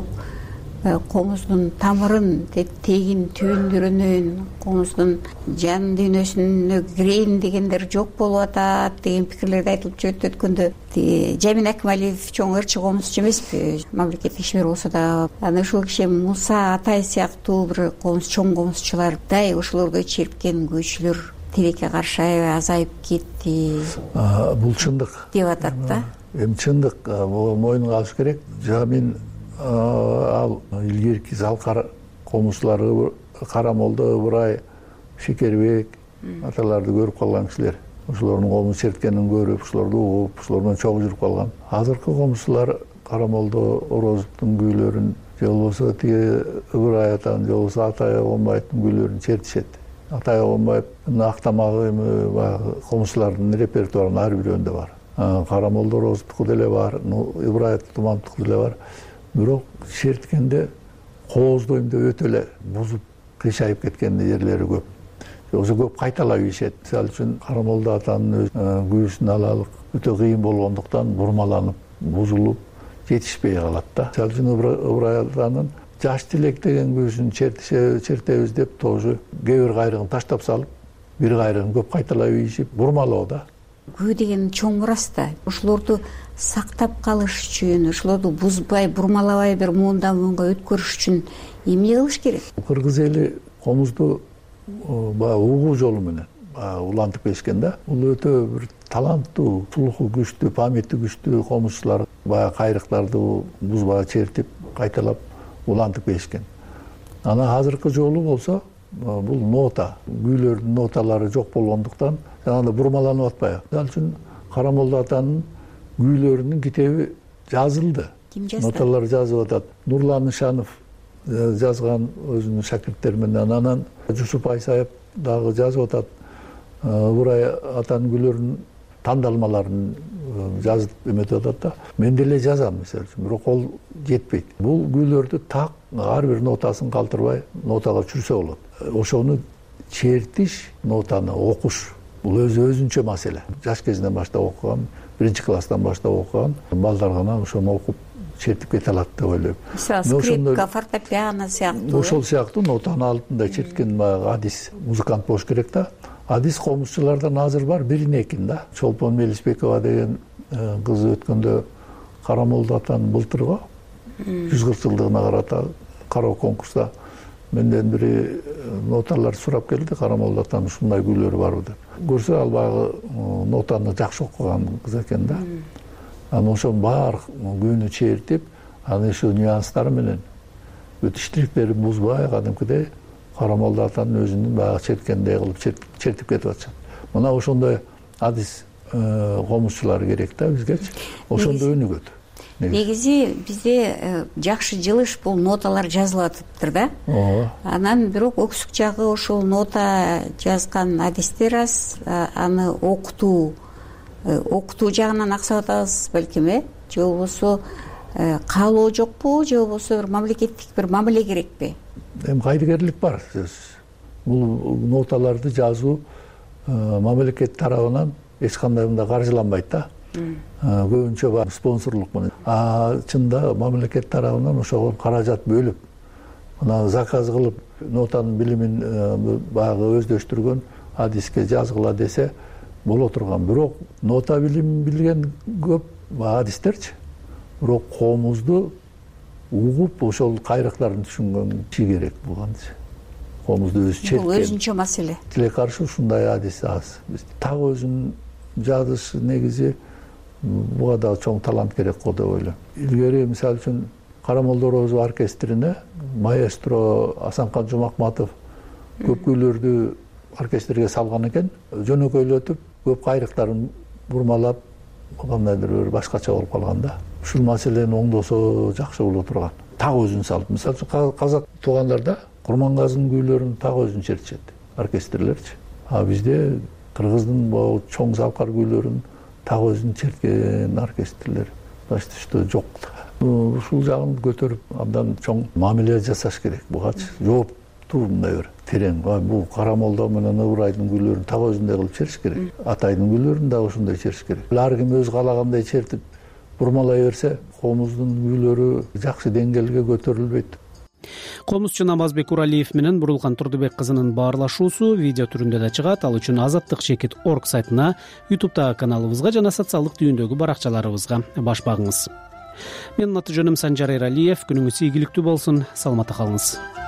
комуздун тамырын, тегин, түбүн үйрөнөйүн, комуздун жан дүйнөсүнө кирейин дегендер жок болуп атат деген пикирлерди айтылып жүрөт. Өткөндө Жамин Акмалиев чоң ырчы комузчу эмеспи, мамлекеттик ишмер болсо да, анан ошол киши Муса Атай сыяктуу бир комуз, чоң комузчулардай ошолордой чирипкен күүчүлөр тилекке каршы аябай азайып кетти. Бул чындык деп атат да. Эми чындык мойнуна алыш керек. Жамин ал илгерки залкар комузчулары Карамолдо, Ыбырай, Шекербек аталарды көрүп калган кишилер. Ошолордун комуз черткенин көрүп, ошолорду угуп, ошолордон чогуу жүрүп калган. Азыркы комузчулар Карамолдо Орозовдун күүлөрүн, же болбосо тиги Ыбырай атанын, же болбосо Атай Огонбаевдин күүлөрүн чертишет. Атай Огонбаевдин актамагы эми баягы комузчулардын репертуарынын ар бирөөндө бар. Карамолдо Орозовдуку деле бар, Ыбырай Тумановдуку деле бар. Бирок черткенде кооздойм деп өтө эле бузуп, кыйшайып кеткен жерлери көп. Ошо көп кайталап ийишет. Мисалы үчүн Карамолдо атанын күүсүн алалык өтө кыйын болгондуктан бурмаланып, бузулуп, жетишпей калат да. Мисалы үчүн Ыбырай атанын жаш тилек деген күүсүн чертебиз деп тоже кээ бир кайрыгын таштап салып, бир кайрыгын көп кайталап ийишип, бурмалоо да. Күү деген чоң мурас да. Ошолорду сактап калыш үчүн, ошолорду бузбай, бурмалабай бир муундан муунга өткөрүш үчүн эмне кылыш керек? Кыргыз эли комузду баягы угуу жолу менен улантып келишкен да. Бул өтө бир таланттуу, слуху күчтүү, памяти күчтүү комузчулар баягы кайрыктарды бузбай чертип, кайталап улантып келишкен. Анан азыркы жолу болсо бул нота, күүлөрдүн ноталары жок болгондуктан жанагындай бурмаланып атпайбы. Мисалы үчүн Карамолдо атанын күүлөрүнүн китеби жазылды. Ким жазды? Ноталар жазып атат. Нурлан Ишанов жазган өзүнүн шакирттери менен, анан Жусуп Айсаев дагы жазып атат. Ыбырай атанын күүлөрүнүн тандалмаларын жазып эметип атат да. Мен деле жазам мисалы үчүн, бирок ол жетпейт. Бул күүлөрдү так ар бир нотасын калтырбай нотага түшүрсө болот. Ошону чертиш, нотаны окуш бул өзү өзүнчө маселе. Жаш кезинен баштап окуган, биринчи класстан баштап окуган балдар гана ошону окуп чертип кете алат деп ойлойм. Мисалы скрипка, фортепиано сыяктуу. Ошол сыяктуу нотаны алып мындай черткен баягы адис музыкант болуш керек да. Адис комузчулардан азыр бар бирин экин да. Чолпон Мелисбекова деген кыз өткөндө Карамолдо атанын былтырго жүз кырк жылдыгына карата кароо конкурста менден бири ноталар сурап келди. Карамолдо атанын ушундай күүлөрү барбы деп. Көрсө ал баягы нотаны жакшы окуган кыз экен да. Анан ошонун баары күүнү чертип, анын ошо нюанстары менен өтө штрихтерин бузбай, кадимкидей Карамолдо атанын өзүнүн баягы черткендей кылып чертип кетип атышат. Мына ошондой адис комузчулар керек да бизгечи. Ошондо өнүгөт. Негизи бизде жакшы жылыш бул ноталар жазылып атыптыр да. Ооба. Анан бирок өксүк жагы ошол нота жазган адистер аз, аны окутуу окутуу жагынан аксап атабыз балким, э? Же болбосо каалоо жокпу, же болбосо бир мамлекеттик бир мамиле керекпи? Эми кайдыгерлик бар сөз. Бул ноталарды жазуу мамлекет тарабынан эч кандай мындай каржыланбайт да. Көбүнчө бар спонсорлук менен. А чында мамлекет тарабынан ошого каражат бөлүп, мына заказ кылып нотанын билимин баягы өздөштүргөн адиске жазгыла десе боло турган. Бирок нота билим билген көп адистерчи. Бирок коомузду угуп ошол кайрыктарын түшүнгөн киши керек булганчы. Коомузду өзү черткен. Бул өзүнчө маселе. Тиле каршы ушундай адис аз. Так өзүн жазыш негизи буга да чоң талант керек го деп ойлойм. Илгери мисалы үчүн Карамолдорозу оркестрине маэстро Асанкан Жумакматов көп күйлөрдү оркестрге салган экен. Жөнөкөйлөтүп, көп кайрыктарын бурмалап, кандайдыр бир башкача болуп калган да. Ушул маселени оңдосо жакшы боло турган. Так өзүн салып, мисалы үчүн казак туугандарда Курмангазынын күйлөрүн так өзүн чертишет оркестрлерчи. А бизде кыргыздын бул чоң залкар күйлөрүн так өзүн черткен оркестрлер почти что жок. Ушул жагын көтөрүп абдан чоң мамиле жасаш керек бугачы. Жооптуу мындай бир терең. Бул Карамолдо менен Ыбырайдын күйлөрүн так өзүндөй кылып чертиш керек. Атайдын күйлөрүн да ошондой чертиш керек. Ар ким өз каалагандай чертип бурмалай берсе, коомуздун күйлөрү жакшы деңгээлге көтөрүлбөйт. Комузчу Намазбек Уралиев менен Бурулкан Турдубек кызынын баарлашуусу видео түрүндө да чыгат. Ал үчүн азаттык чекит точка орг сайтына, ютубтагы каналыбызга жана социалдык түйүндөгү баракчаларыбызга баш багыңыз. Менин аты жөнүм Санжар Эралиев. Күнүңүз ийгиликтүү болсун. Саламатта калыңыз.